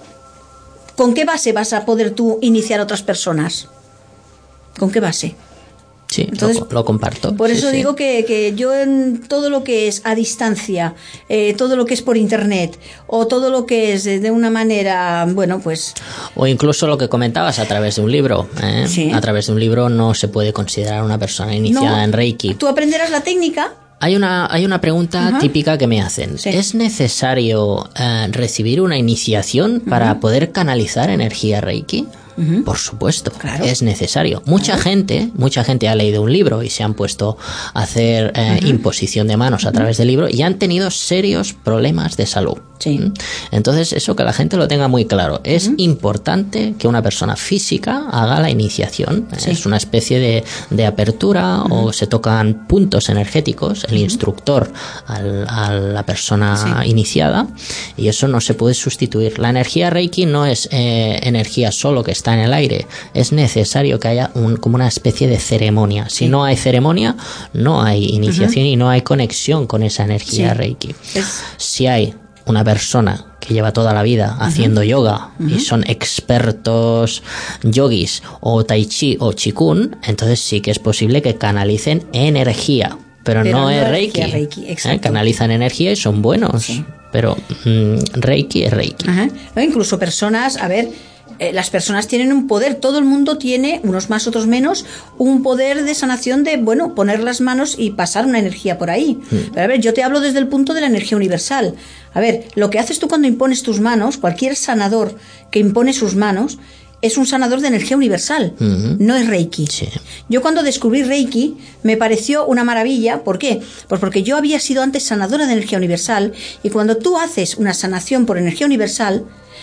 D: ¿con qué base vas a poder tú iniciar a otras personas? ¿Con qué base?
G: Sí, Entonces, lo, lo comparto.
D: Por
G: sí,
D: eso
G: sí.
D: digo que, que yo en todo lo que es a distancia, eh, todo lo que es por internet, o todo lo que es de una manera, bueno, pues...
G: O incluso lo que comentabas a través de un libro. ¿eh?
D: Sí.
G: A través de un libro no se puede considerar una persona iniciada
D: no,
G: en Reiki.
D: Tú aprenderás la técnica...
G: Hay una, hay una pregunta uh-huh. típica que me hacen. Sí. ¿Es necesario uh, recibir una iniciación uh-huh. para poder canalizar energía Reiki? Uh-huh. Por supuesto,
D: claro.
G: Es necesario. Mucha claro. gente, mucha gente ha leído un libro y se han puesto a hacer eh, uh-huh. imposición de manos a uh-huh. través del libro y han tenido serios problemas de salud.
D: Sí.
G: Entonces, eso que la gente lo tenga muy claro. Es uh-huh. importante que una persona física haga la iniciación. Sí. Es una especie de, de apertura uh-huh. o se tocan puntos energéticos, el uh-huh. instructor al, a la persona sí. iniciada, y eso no se puede sustituir. La energía Reiki no es eh, energía solo que está en el aire. Es necesario que haya un, como una especie de ceremonia. Si sí. no hay ceremonia, no hay iniciación uh-huh. y no hay conexión con esa energía sí. Reiki. Es... Si hay una persona que lleva toda la vida uh-huh. haciendo yoga uh-huh. y son expertos yogis o tai chi o chikun, entonces sí que es posible que canalicen energía, pero, pero no, no es Reiki,
D: Reiki
G: ¿eh? Canalizan energía y son buenos, sí. pero mmm, Reiki es Reiki.
D: Uh-huh. No, incluso personas, a ver, eh, las personas tienen un poder, todo el mundo tiene, unos más, otros menos, un poder de sanación de, bueno, poner las manos y pasar una energía por ahí. Mm. Pero a ver, yo te hablo desde el punto de la energía universal. A ver, lo que haces tú cuando impones tus manos, cualquier sanador que impone sus manos, es un sanador de energía universal, uh-huh. no es Reiki.
G: Sí.
D: Yo cuando descubrí Reiki me pareció una maravilla. ¿Por qué? Pues porque yo había sido antes sanadora de energía universal, y cuando tú haces una sanación por energía universal,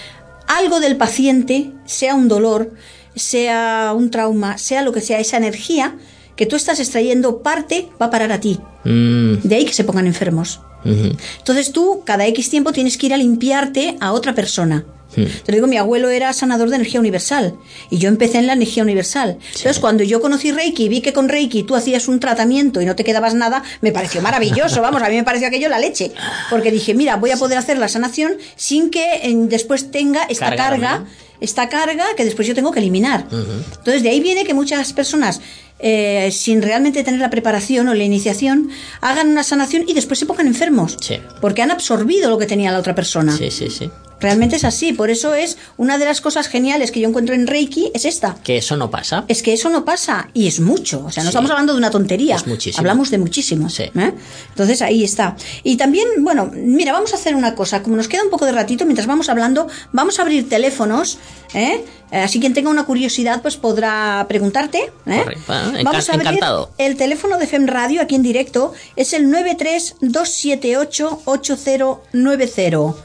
D: algo del paciente, sea un dolor, sea un trauma, sea lo que sea, esa energía que tú estás extrayendo, parte va a parar a ti. Mm. De ahí que se pongan enfermos. Uh-huh. Entonces tú, cada X tiempo, tienes que ir a limpiarte a otra persona. Hmm. Te digo, mi abuelo era sanador de energía universal y yo empecé en la energía universal. Sí. Entonces, cuando yo conocí Reiki y vi que con Reiki tú hacías un tratamiento y no te quedabas nada, me pareció maravilloso. Vamos, a mí me pareció aquello la leche. Porque dije, mira, voy a poder hacer la sanación sin que eh, después tenga esta carga, carga esta carga que después yo tengo que eliminar. Uh-huh. Entonces, de ahí viene que muchas personas, Eh, sin realmente tener la preparación o la iniciación, hagan una sanación y después se pongan enfermos,
G: sí.
D: porque han absorbido lo que tenía la otra persona.
G: Sí, sí, sí.
D: Realmente es así. Por eso es una de las cosas geniales que yo encuentro en Reiki, es esta.
G: Que eso no pasa.
D: Es que eso no pasa, y es mucho. O sea, no sí. estamos hablando de una tontería.
G: Es muchísimo.
D: Hablamos de muchísimo.
G: Sí.
D: ¿eh? Entonces ahí está. Y también, bueno, mira, vamos a hacer una cosa. Como nos queda un poco de ratito, mientras vamos hablando, vamos a abrir teléfonos, ¿eh? Así quien tenga una curiosidad pues podrá preguntarte, ¿eh?
G: Enca-
D: Vamos a abrir
G: encantado.
D: El teléfono de F E M Radio aquí en directo es el nueve tres dos siete ocho ocho cero nueve cero.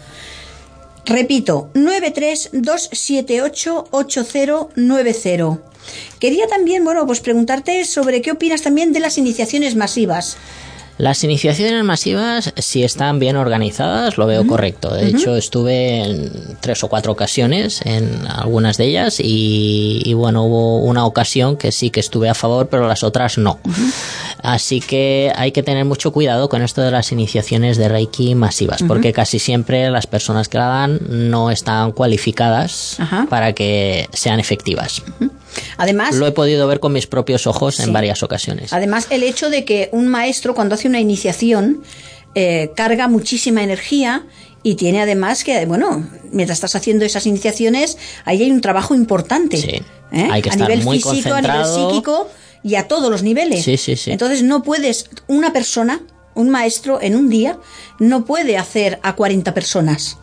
D: Repito, nueve tres dos siete ocho ocho cero nueve cero. Quería también, bueno, pues preguntarte sobre qué opinas también de las iniciaciones masivas.
G: Las iniciaciones masivas, si están bien organizadas, lo veo uh-huh. correcto. De uh-huh. hecho, estuve en tres o cuatro ocasiones en algunas de ellas y, y bueno, hubo una ocasión que sí que estuve a favor, pero las otras no. Uh-huh. Así que hay que tener mucho cuidado con esto de las iniciaciones de Reiki masivas, uh-huh. porque casi siempre las personas que la dan no están cualificadas uh-huh. para que sean efectivas.
D: Uh-huh. Además,
G: lo he podido ver con mis propios ojos
D: sí.
G: en varias ocasiones.
D: Además, el hecho de que un maestro, cuando hace una iniciación, eh, carga muchísima energía y tiene además que, bueno, mientras estás haciendo esas iniciaciones, ahí hay un trabajo importante.
G: Sí.
D: ¿eh?
G: Hay que
D: a
G: estar
D: nivel
G: muy
D: físico,
G: concentrado.
D: a nivel psíquico y a todos los niveles.
G: Sí, sí, sí.
D: Entonces, no puedes, una persona, un maestro, en un día, no puede hacer a cuarenta personas.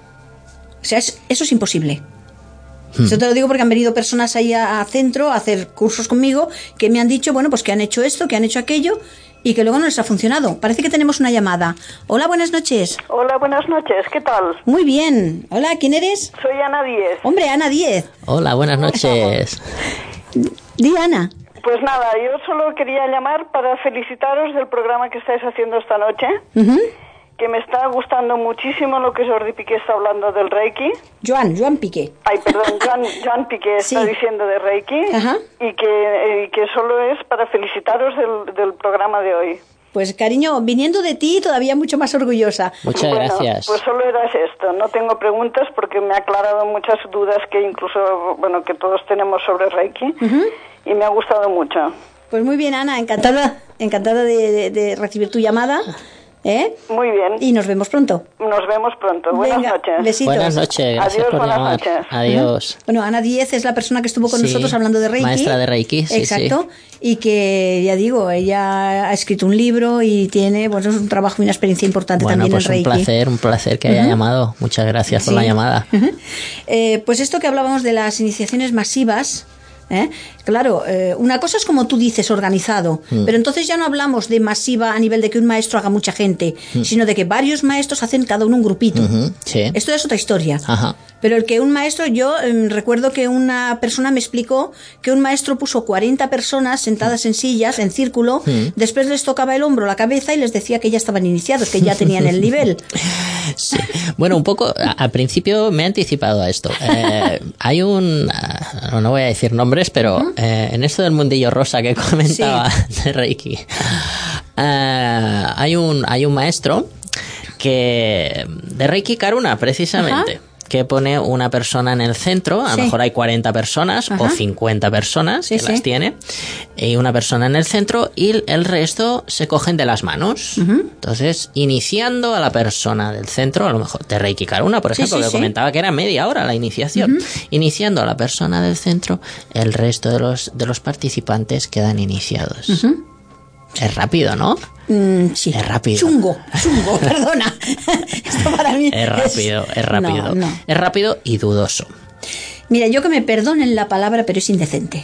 D: O sea, es, eso es imposible. Hmm. Eso te lo digo porque han venido personas ahí a, a centro a hacer cursos conmigo que me han dicho, bueno, pues que han hecho esto, que han hecho aquello y que luego no les ha funcionado. Parece que tenemos una llamada. Hola, buenas noches.
H: Hola, buenas noches. ¿Qué tal?
D: Muy bien. Hola, ¿quién eres?
H: Soy Ana Díez.
D: Hombre, Ana Díez.
G: Hola, buenas noches.
D: Di, Ana.
H: Pues nada, yo solo quería llamar para felicitaros del programa que estáis haciendo esta noche.
D: Uh-huh.
H: Que me está gustando muchísimo lo que Jordi Piqué está hablando del Reiki.
D: Joan, Joan Piqué.
H: Ay, perdón, Joan, Joan Piqué está
D: sí.
H: diciendo de Reiki.
D: Ajá.
H: Y que, y que solo es para felicitaros del, del programa de hoy.
D: Pues cariño, viniendo de ti todavía mucho más orgullosa.
G: Muchas
H: bueno,
G: gracias.
H: Pues solo era esto, no tengo preguntas porque me ha aclarado muchas dudas que incluso, bueno, que todos tenemos sobre Reiki. Uh-huh. Y me ha gustado mucho.
D: Pues muy bien, Ana, encantada, encantada de, de, de recibir tu llamada. ¿Eh?
H: Muy bien.
D: Y nos vemos pronto.
H: Nos vemos pronto. Buenas
D: Venga,
H: noches.
D: Besitos.
G: Buenas noches. Gracias
H: Adiós,
G: por
H: buenas
G: llamar.
H: noches.
G: Adiós.
D: Bueno, Ana Díez es la persona que estuvo con
G: Sí,
D: nosotros hablando de Reiki.
G: maestra de Reiki, sí,
D: Exacto. Y que, ya digo, ella ha escrito un libro y tiene, bueno, es un trabajo y una experiencia importante
G: Bueno,
D: también
G: pues
D: en Reiki.
G: un placer, un placer que haya
D: Uh-huh.
G: llamado. Muchas gracias por
D: Sí.
G: la llamada.
D: Uh-huh. Eh, pues esto que hablábamos de las iniciaciones masivas, ¿eh? Claro, eh, una cosa es como tú dices, organizado, mm. pero entonces ya no hablamos de masiva a nivel de que un maestro haga mucha gente, mm. sino de que varios maestros hacen cada uno un grupito.
G: Uh-huh. Sí.
D: Esto es otra historia.
G: Ajá.
D: Pero el que un maestro, yo eh, recuerdo que una persona me explicó que un maestro puso cuarenta personas sentadas en sillas, en círculo, mm. después les tocaba el hombro, la cabeza y les decía que ya estaban iniciados, que ya tenían el nivel.
G: Sí. Bueno, un poco, al principio me he anticipado a esto. Eh, hay un, no voy a decir nombres, pero uh-huh. eh, en esto del mundillo rosa que comentaba sí. de Reiki, eh, hay un hay un maestro que de Reiki Karuna, precisamente. Uh-huh. que pone una persona en el centro, a lo sí. mejor hay cuarenta personas Ajá. o cincuenta personas sí, que sí. las tiene, y una persona en el centro y el resto se cogen de las manos. Uh-huh. Entonces, iniciando a la persona del centro, a lo mejor de Reiki Karuna, por ejemplo, sí, sí, que sí. comentaba que era media hora la iniciación, uh-huh. iniciando a la persona del centro, el resto de los, de los participantes quedan iniciados. Uh-huh. Es rápido, ¿no?
D: Mm, sí.
G: Es rápido.
D: Chungo, chungo, perdona. Esto para mí
G: es rápido, es, es rápido.
D: No, no.
G: Es rápido y dudoso.
D: Mira, yo que me perdonen la palabra, pero es indecente.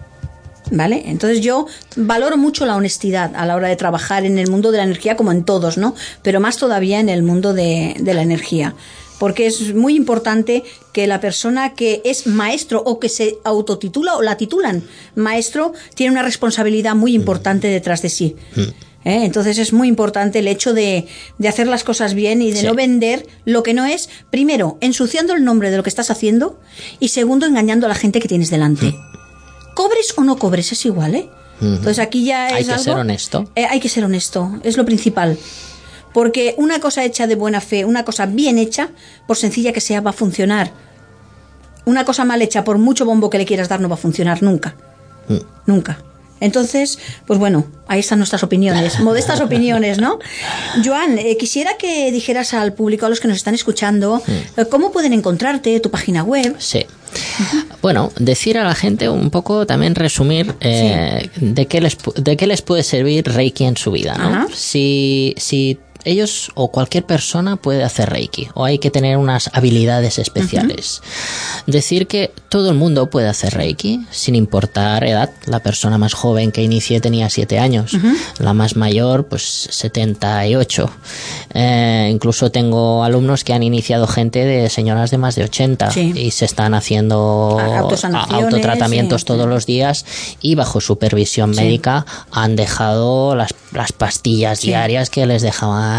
D: ¿Vale? Entonces yo valoro mucho la honestidad a la hora de trabajar en el mundo de la energía, como en todos, ¿no? Pero más todavía en el mundo de, de la energía. Porque es muy importante que la persona que es maestro o que se autotitula o la titulan maestro tiene una responsabilidad muy importante detrás de sí. ¿Eh? Entonces es muy importante el hecho de, de hacer las cosas bien y de sí. no vender lo que no es, primero, ensuciando el nombre de lo que estás haciendo y segundo, engañando a la gente que tienes delante. Mm. Cobres o no cobres, es igual, ¿eh? Mm-hmm. Entonces aquí ya es
G: Hay que
D: algo,
G: ser honesto.
D: Eh, hay que ser honesto, es lo principal. Porque una cosa hecha de buena fe, una cosa bien hecha, por sencilla que sea, va a funcionar. Una cosa mal hecha, por mucho bombo que le quieras dar, no va a funcionar nunca. Mm. Nunca. Entonces, pues bueno, ahí están nuestras opiniones, modestas opiniones, ¿no? Joan, eh, quisiera que dijeras al público, a los que nos están escuchando, mm. eh, cómo pueden encontrarte, tu página web.
G: Sí. Uh-huh. Bueno, decir a la gente un poco, también resumir eh, sí. de qué les de qué les puede servir Reiki en su vida, ¿no? Uh-huh. Si si ellos o cualquier persona puede hacer Reiki o hay que tener unas habilidades especiales. Uh-huh. Decir que todo el mundo puede hacer Reiki sin importar edad. La persona más joven que inicié tenía siete años, uh-huh. la más mayor pues setenta y ocho. Eh, incluso tengo alumnos que han iniciado gente de señoras de más de ochenta sí. y se están haciendo autotratamientos sí. todos los días y bajo supervisión sí. médica han dejado las, las pastillas sí. diarias que les dejaban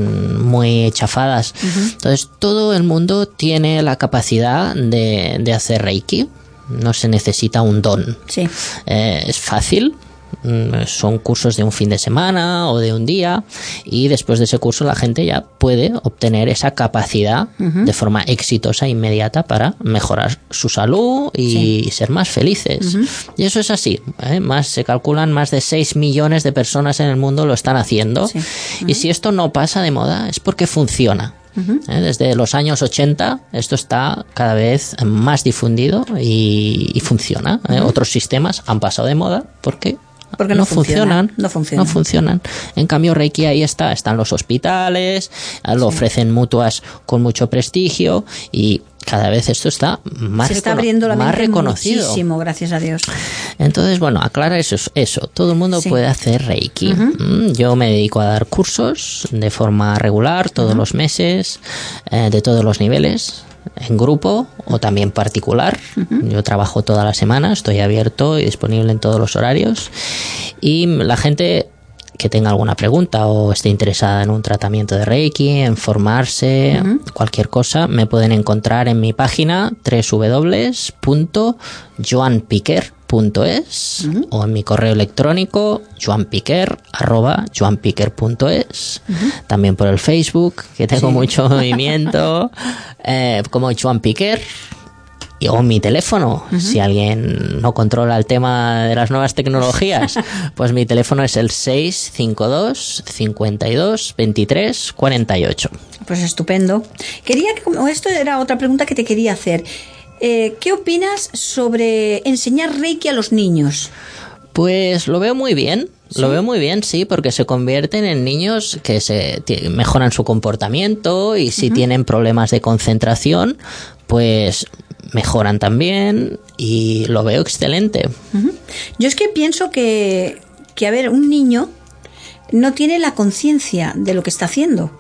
G: muy chafadas. Uh-huh. Entonces todo el mundo tiene la capacidad de, de hacer Reiki. No se necesita un don. Sí. Eh, es fácil. Son cursos de un fin de semana o de un día y después de ese curso la gente ya puede obtener esa capacidad uh-huh. de forma exitosa e inmediata para mejorar su salud y sí. ser más felices. Uh-huh. Y eso es así. ¿eh? Más se calculan más de seis millones de personas en el mundo lo están haciendo. Sí. Uh-huh. Y si esto no pasa de moda es porque funciona. Uh-huh. ¿Eh? Desde los años ochenta esto está cada vez más difundido y, y funciona. ¿eh? Uh-huh. Otros sistemas han pasado de moda porque
D: Porque
G: no,
D: no
G: funcionan,
D: funcionan, no funcionan.
G: No funcionan. En cambio, Reiki ahí está. Están los hospitales, lo sí. ofrecen mutuas con mucho prestigio y cada vez esto está más,
D: Se está abriendo la
G: más
D: mente
G: reconocido.
D: Muchísimo, gracias a Dios.
G: Entonces, bueno, aclara eso. eso. Todo el mundo sí. puede hacer Reiki. Uh-huh. Yo me dedico a dar cursos de forma regular, todos uh-huh. los meses, eh, de todos los niveles. En grupo o también particular. Uh-huh. Yo trabajo toda la semana, estoy abierto y disponible en todos los horarios. Y la gente que tenga alguna pregunta o esté interesada en un tratamiento de Reiki, en formarse, uh-huh. cualquier cosa, me pueden encontrar en mi página doble u doble u doble u punto joan piquer punto es uh-huh. o en mi correo electrónico joanpiquer arroba joanpiquer punto es. Uh-huh. También por el Facebook, que tengo sí. mucho movimiento, eh, como Joan Piquer. y, o mi teléfono, uh-huh. si alguien no controla el tema de las nuevas tecnologías, pues mi teléfono es el seis cinco dos, cincuenta y dos, veintitrés, cuarenta y ocho.
D: Pues estupendo. Quería que, como esto era otra pregunta que te quería hacer. Eh, ¿Qué opinas sobre enseñar Reiki a los niños?
G: Pues lo veo muy bien. ¿Sí? Lo veo muy bien, sí, porque se convierten en niños que se t- mejoran su comportamiento y si uh-huh. tienen problemas de concentración, pues mejoran también y lo veo excelente.
D: Uh-huh. Yo es que pienso que, que, a ver, un niño no tiene la conciencia de lo que está haciendo.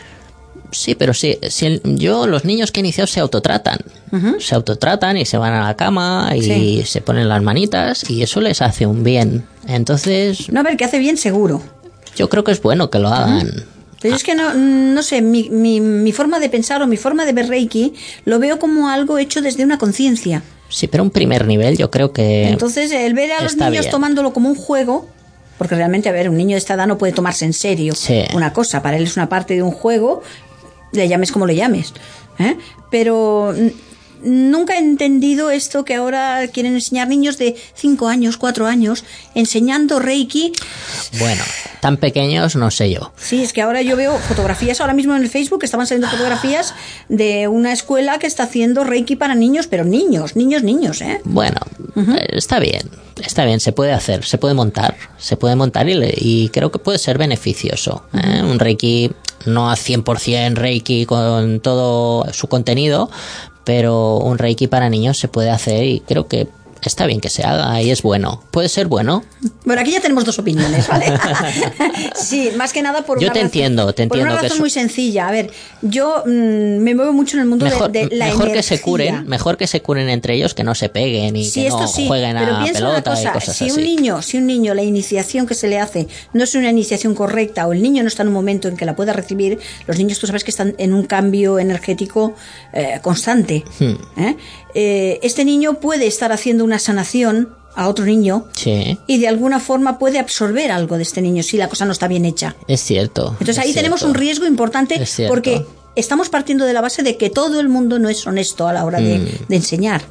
G: Sí, pero sí, si el, yo, los niños que he iniciado se autotratan. Uh-huh. Se autotratan y se van a la cama y sí. se ponen las manitas y eso les hace un bien. Entonces...
D: No, a ver, que hace bien seguro.
G: Yo creo que es bueno que lo hagan. Uh-huh.
D: Pero ah. es que no, no sé, mi, mi, mi forma de pensar o mi forma de ver Reiki lo veo como algo hecho desde una conciencia.
G: Sí, pero un primer nivel yo creo que...
D: Entonces, el ver a los niños bien. tomándolo como un juego... Porque realmente, a ver, un niño de esta edad no puede tomarse en serio sí. una cosa. Para él es una parte de un juego... le llames como le llames, ¿eh? Pero n- nunca he entendido esto que ahora quieren enseñar niños de cinco años, cuatro años, enseñando Reiki.
G: Bueno, tan pequeños no sé yo.
D: Sí, es que ahora yo veo fotografías, ahora mismo en el Facebook estaban saliendo fotografías de una escuela que está haciendo Reiki para niños, pero niños, niños, niños, ¿eh?
G: Bueno, uh-huh. está bien, está bien, se puede hacer, se puede montar, se puede montar y, le, y creo que puede ser beneficioso, ¿eh? Un Reiki... no a cien por ciento Reiki con todo su contenido, pero un Reiki para niños se puede hacer y creo que está bien que se haga y es bueno. Puede ser bueno.
D: Bueno, aquí ya tenemos dos opiniones, ¿vale? Sí, más que nada por
G: yo
D: una
G: te
D: razón,
G: entiendo, te entiendo
D: por una razón
G: que
D: muy sencilla. A ver, yo mmm, me muevo mucho en el mundo
G: mejor,
D: de, de la
G: mejor
D: energía.
G: que se curen, mejor que se curen entre ellos, que no se peguen y
D: sí,
G: que
D: esto
G: no
D: sí,
G: jueguen
D: pero
G: a pelota
D: cosa,
G: y cosas
D: si
G: así.
D: Un niño, si un niño la iniciación que se le hace no es una iniciación correcta o el niño no está en un momento en que la pueda recibir, los niños tú sabes que están en un cambio energético eh, constante. Hmm. ¿eh? Eh, este niño puede estar haciendo una sanación a otro niño
G: sí.
D: y de alguna forma puede absorber algo de este niño si la cosa no está bien hecha.
G: Es cierto.
D: Entonces ahí
G: es
D: tenemos
G: cierto.
D: un riesgo importante porque estamos partiendo de la base de que todo el mundo no es honesto a la hora de, mm. de enseñar.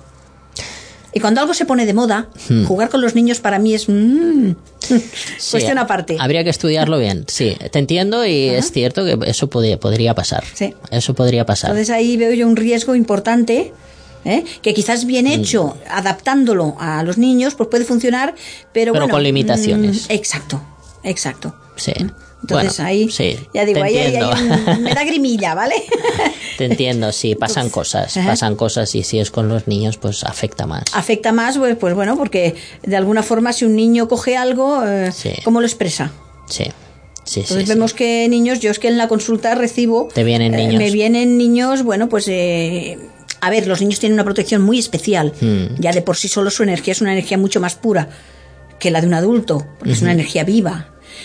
D: Y cuando algo se pone de moda, mm. jugar con los niños para mí es mmm, sí, cuestión aparte.
G: Habría que estudiarlo bien, sí. Te entiendo y uh-huh. es cierto que eso podría, podría pasar.
D: Sí.
G: Eso podría pasar.
D: Entonces ahí veo yo un riesgo importante. ¿Eh? Que quizás bien hecho, mm. adaptándolo a los niños, pues puede funcionar, pero,
G: pero
D: bueno,
G: con limitaciones.
D: Mm, exacto, exacto.
G: Sí.
D: Entonces
G: bueno,
D: ahí,
G: sí,
D: ya digo, ahí, ahí, ahí me da grimilla, ¿vale?
G: Te entiendo, sí, pasan Entonces, cosas, ¿eh? pasan cosas y si es con los niños, pues afecta más.
D: Afecta más, pues, pues bueno, porque de alguna forma si un niño coge algo, eh, sí. ¿cómo lo expresa?
G: Sí. Sí,
D: Entonces
G: sí,
D: vemos
G: sí.
D: que niños, yo es que en la consulta recibo...
G: Te vienen niños.
D: Eh, me vienen niños, bueno, pues... Eh, a ver, los niños tienen una protección muy especial. Mm. Ya de por sí solo su energía es una energía mucho más pura que la de un adulto, porque uh-huh. es una energía viva.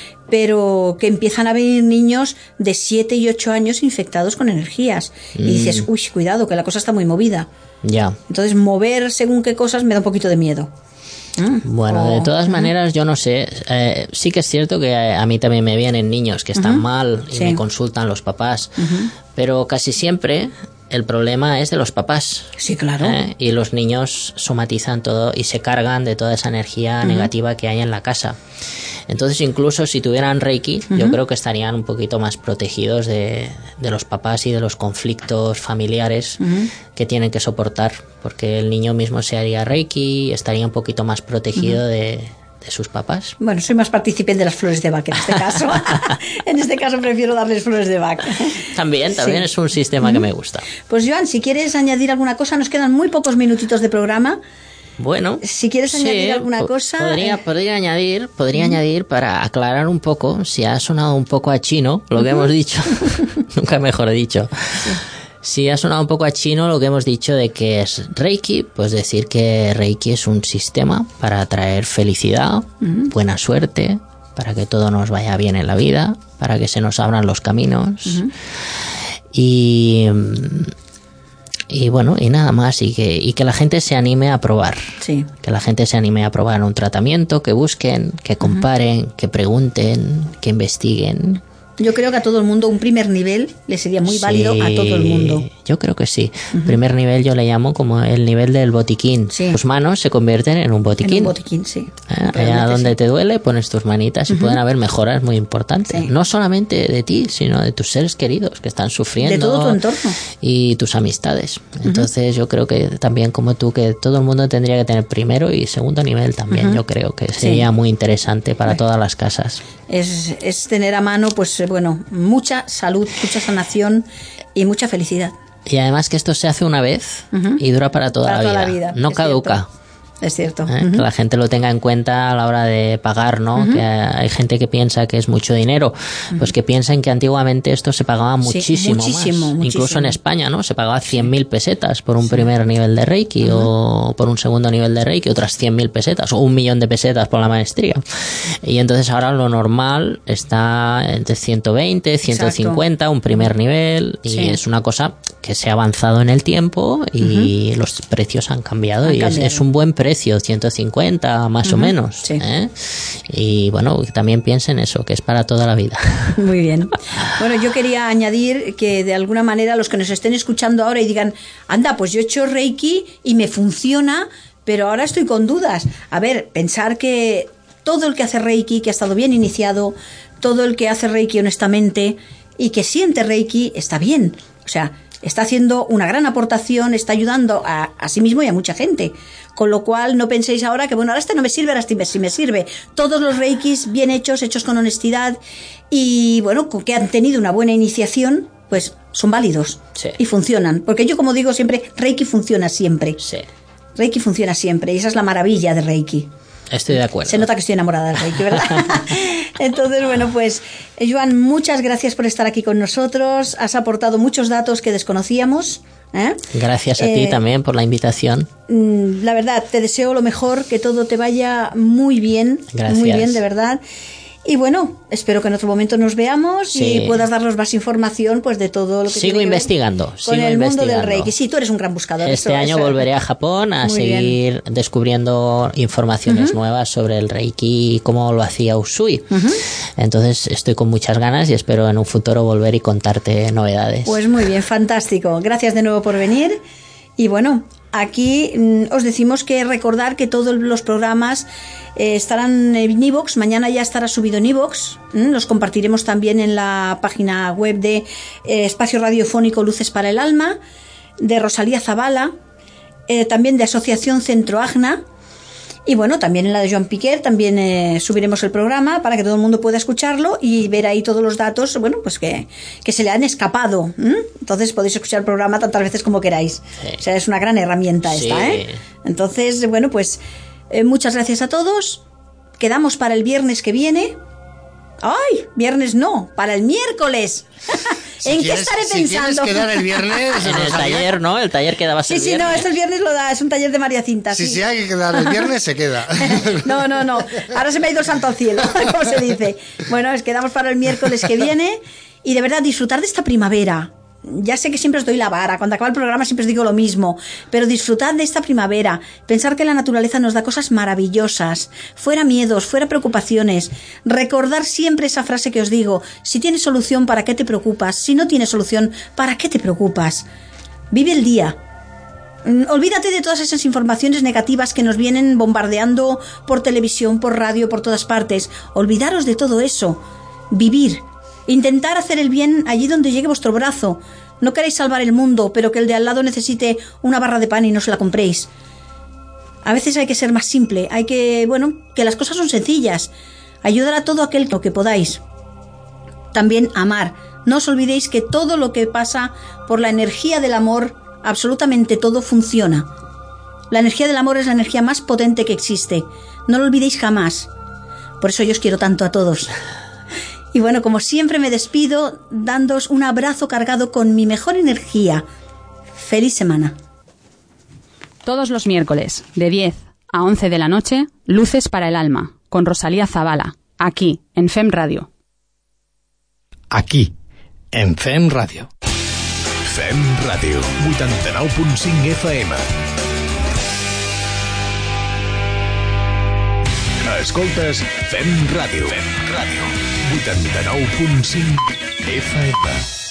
D: Pero que empiezan a venir niños de siete y ocho años infectados con energías. Mm. Y dices, uy, cuidado, que la cosa está muy movida.
G: Ya.
D: Entonces, mover según qué cosas me da un poquito de miedo.
G: Mm. Bueno, oh. de todas maneras, yo no sé. Eh, sí que es cierto que a, a mí también me vienen niños que están uh-huh. mal y sí. me consultan los papás. Uh-huh. Pero casi siempre... el problema es de los papás.
D: Sí, claro.
G: ¿eh? Y los niños somatizan todo y se cargan de toda esa energía uh-huh. negativa que hay en la casa. Entonces, incluso si tuvieran Reiki, uh-huh. yo creo que estarían un poquito más protegidos de, de los papás y de los conflictos familiares uh-huh. que tienen que soportar, porque el niño mismo se haría Reiki, estaría un poquito más protegido uh-huh. de... de sus papás.
D: Bueno, soy más partícipe de las flores de Bach en este caso. En este caso prefiero darles flores de Bach.
G: También, también sí. es un sistema que me gusta.
D: Pues Joan, si quieres añadir alguna cosa, nos quedan muy pocos minutitos de programa.
G: Bueno,
D: si quieres añadir
G: sí,
D: alguna
G: po-
D: cosa,
G: podría,
D: eh...
G: podría añadir, podría uh-huh. añadir para aclarar un poco, si ha sonado un poco a chino lo uh-huh. que hemos dicho, nunca mejor dicho. Sí. Si ha sonado un poco a chino lo que hemos dicho de que es Reiki, pues decir que Reiki es un sistema para atraer felicidad, uh-huh. buena suerte, para que todo nos vaya bien en la vida, para que se nos abran los caminos. Uh-huh. Y, y bueno, y nada más, y que, y que la gente se anime a probar.
D: Sí.
G: Que la gente se anime a probar un tratamiento, que busquen, que comparen, uh-huh. que pregunten, que investiguen.
D: Yo creo que a todo el mundo un primer nivel le sería muy válido sí, a todo el mundo.
G: Yo creo que sí. Uh-huh. Primer nivel yo le llamo como el nivel del botiquín. Sí. Tus manos se convierten en un botiquín.
D: En un botiquín, sí.
G: ¿Eh? Allá donde sí. te duele pones tus manitas y uh-huh. pueden haber mejoras muy importantes. Sí. No solamente de ti, sino de tus seres queridos que están sufriendo.
D: De todo tu entorno.
G: Y tus amistades. Entonces uh-huh. yo creo que también como tú, que todo el mundo tendría que tener primero y segundo nivel también. Uh-huh. Yo creo que sería sí. muy interesante para bueno. todas las casas.
D: Es, es tener a mano, pues bueno, mucha salud, mucha sanación y mucha felicidad.
G: Y además que esto se hace una vez uh-huh. y dura para toda,
D: para
G: la,
D: toda
G: vida.
D: la vida.
G: No
D: es
G: caduca.
D: Cierto. Es cierto.
G: ¿Eh?
D: Uh-huh.
G: Que la gente lo tenga en cuenta a la hora de pagar, ¿no? Uh-huh. Que hay gente que piensa que es mucho dinero. Uh-huh. Pues que piensen que antiguamente esto se pagaba muchísimo, sí, muchísimo más. Muchísimo. Incluso en España, ¿no? Se pagaba cien mil pesetas por un sí. primer nivel de Reiki uh-huh. o por un segundo nivel de Reiki, otras cien mil pesetas o un millón de pesetas por la maestría. Y entonces ahora lo normal está entre ciento veinte, ciento cincuenta, Exacto. un primer nivel. Y sí. es una cosa que se ha avanzado en el tiempo y uh-huh. los precios han cambiado. Han y cambiado. Es, es un buen precio, ciento cincuenta más uh-huh. o menos. Sí. ¿eh? Y bueno, también piensen eso, que es para toda la vida.
D: Muy bien. Bueno, yo quería añadir que de alguna manera los que nos estén escuchando ahora y digan, anda, pues yo he hecho Reiki y me funciona, pero ahora estoy con dudas. A ver, pensar que todo el que hace Reiki, que ha estado bien iniciado, todo el que hace Reiki honestamente y que siente Reiki, está bien. O sea, está haciendo una gran aportación, está ayudando a, a sí mismo y a mucha gente. Con lo cual, no penséis ahora que, bueno, ahora este no me sirve, ahora este sí me sirve. Todos los reikis bien hechos, hechos con honestidad y, bueno, que han tenido una buena iniciación, pues son válidos sí. y funcionan. Porque yo, como digo siempre, Reiki funciona siempre.
G: Sí.
D: Reiki funciona siempre y esa es la maravilla de Reiki.
G: Estoy de acuerdo.
D: Se nota que estoy enamorada del Reiki, ¿verdad? Entonces, bueno, pues, Joan, muchas gracias por estar aquí con nosotros. Has aportado muchos datos que desconocíamos. ¿eh?
G: Gracias a eh, ti también por la invitación.
D: La verdad, te deseo lo mejor, que todo te vaya muy bien.
G: Gracias.
D: Muy bien, de verdad. Y bueno, espero que en otro momento nos veamos sí. y puedas darnos más información pues de todo lo que
G: sigo
D: tiene
G: investigando
D: con
G: sigo
D: el
G: investigando.
D: mundo del Reiki. Sí, tú eres un gran buscador.
G: Este
D: eso,
G: año
D: eso.
G: volveré a Japón a Muy seguir bien. descubriendo informaciones uh-huh. nuevas sobre el Reiki y cómo lo hacía Usui. Uh-huh. Entonces estoy con muchas ganas y espero en un futuro volver y contarte novedades.
D: Pues muy bien, fantástico. Gracias de nuevo por venir. Y bueno, aquí mm, os decimos que recordar que todos los programas eh, estarán en iVoox. Mañana ya estará subido en iVoox. Mm, los compartiremos también en la página web de eh, Espacio Radiofónico Luces para el Alma, de Rosalía Zavala, eh, también de Asociación Centro Agna. Y bueno, también en la de Joan Piquer también eh, subiremos el programa para que todo el mundo pueda escucharlo y ver ahí todos los datos, bueno, pues que, que se le han escapado. ¿m? Entonces podéis escuchar el programa tantas veces como queráis. Sí. O sea, es una gran herramienta esta, sí. ¿eh? Entonces, bueno, pues eh, muchas gracias a todos. Quedamos para el viernes que viene. ¡Ay! Viernes no, para el miércoles.
C: Si
D: ¿En
C: quieres,
D: qué estaré
C: si
D: pensando?
C: Si quieres quedar el viernes...
G: En el taller, ¿no? El taller quedaba
D: Sí, sí, no, este el viernes lo da, es un taller de María Cinta.
C: Si
D: sí,
C: sí hay que quedar el viernes, se queda.
D: No, no, no. Ahora se me ha ido el santo al cielo, como se dice. Bueno, es quedamos para el miércoles que viene y de verdad disfrutar de esta primavera. Ya sé que siempre os doy la vara, cuando acaba el programa siempre os digo lo mismo, pero disfrutad de esta primavera, pensar que la naturaleza nos da cosas maravillosas, fuera miedos, fuera preocupaciones, recordar siempre esa frase que os digo, si tienes solución, ¿para qué te preocupas? Si no tienes solución, ¿para qué te preocupas? Vive el día. Olvídate de todas esas informaciones negativas que nos vienen bombardeando por televisión, por radio, por todas partes. Olvidaros de todo eso. Vivir. Intentar hacer el bien allí donde llegue vuestro brazo. No queréis salvar el mundo, pero que el de al lado necesite una barra de pan y no se la compréis. A veces hay que ser más simple, hay que, bueno, que las cosas son sencillas. Ayudar a todo aquel que podáis. También amar. No os olvidéis que todo lo que pasa por la energía del amor, absolutamente todo funciona. La energía del amor es la energía más potente que existe. No lo olvidéis jamás. Por eso yo os quiero tanto a todos. Y bueno, como siempre me despido dándoos un abrazo cargado con mi mejor energía. ¡Feliz semana!
F: Todos los miércoles, de diez a once de la noche, Luces para el Alma, con Rosalía Zavala, aquí, en F E M Radio.
B: Aquí, en F E M Radio.
A: F E M Radio, vuitanta-nou punt cinc F M. Escoltes Fem Ràdio. Fem Ràdio. vuitanta-nou punt cinc F M.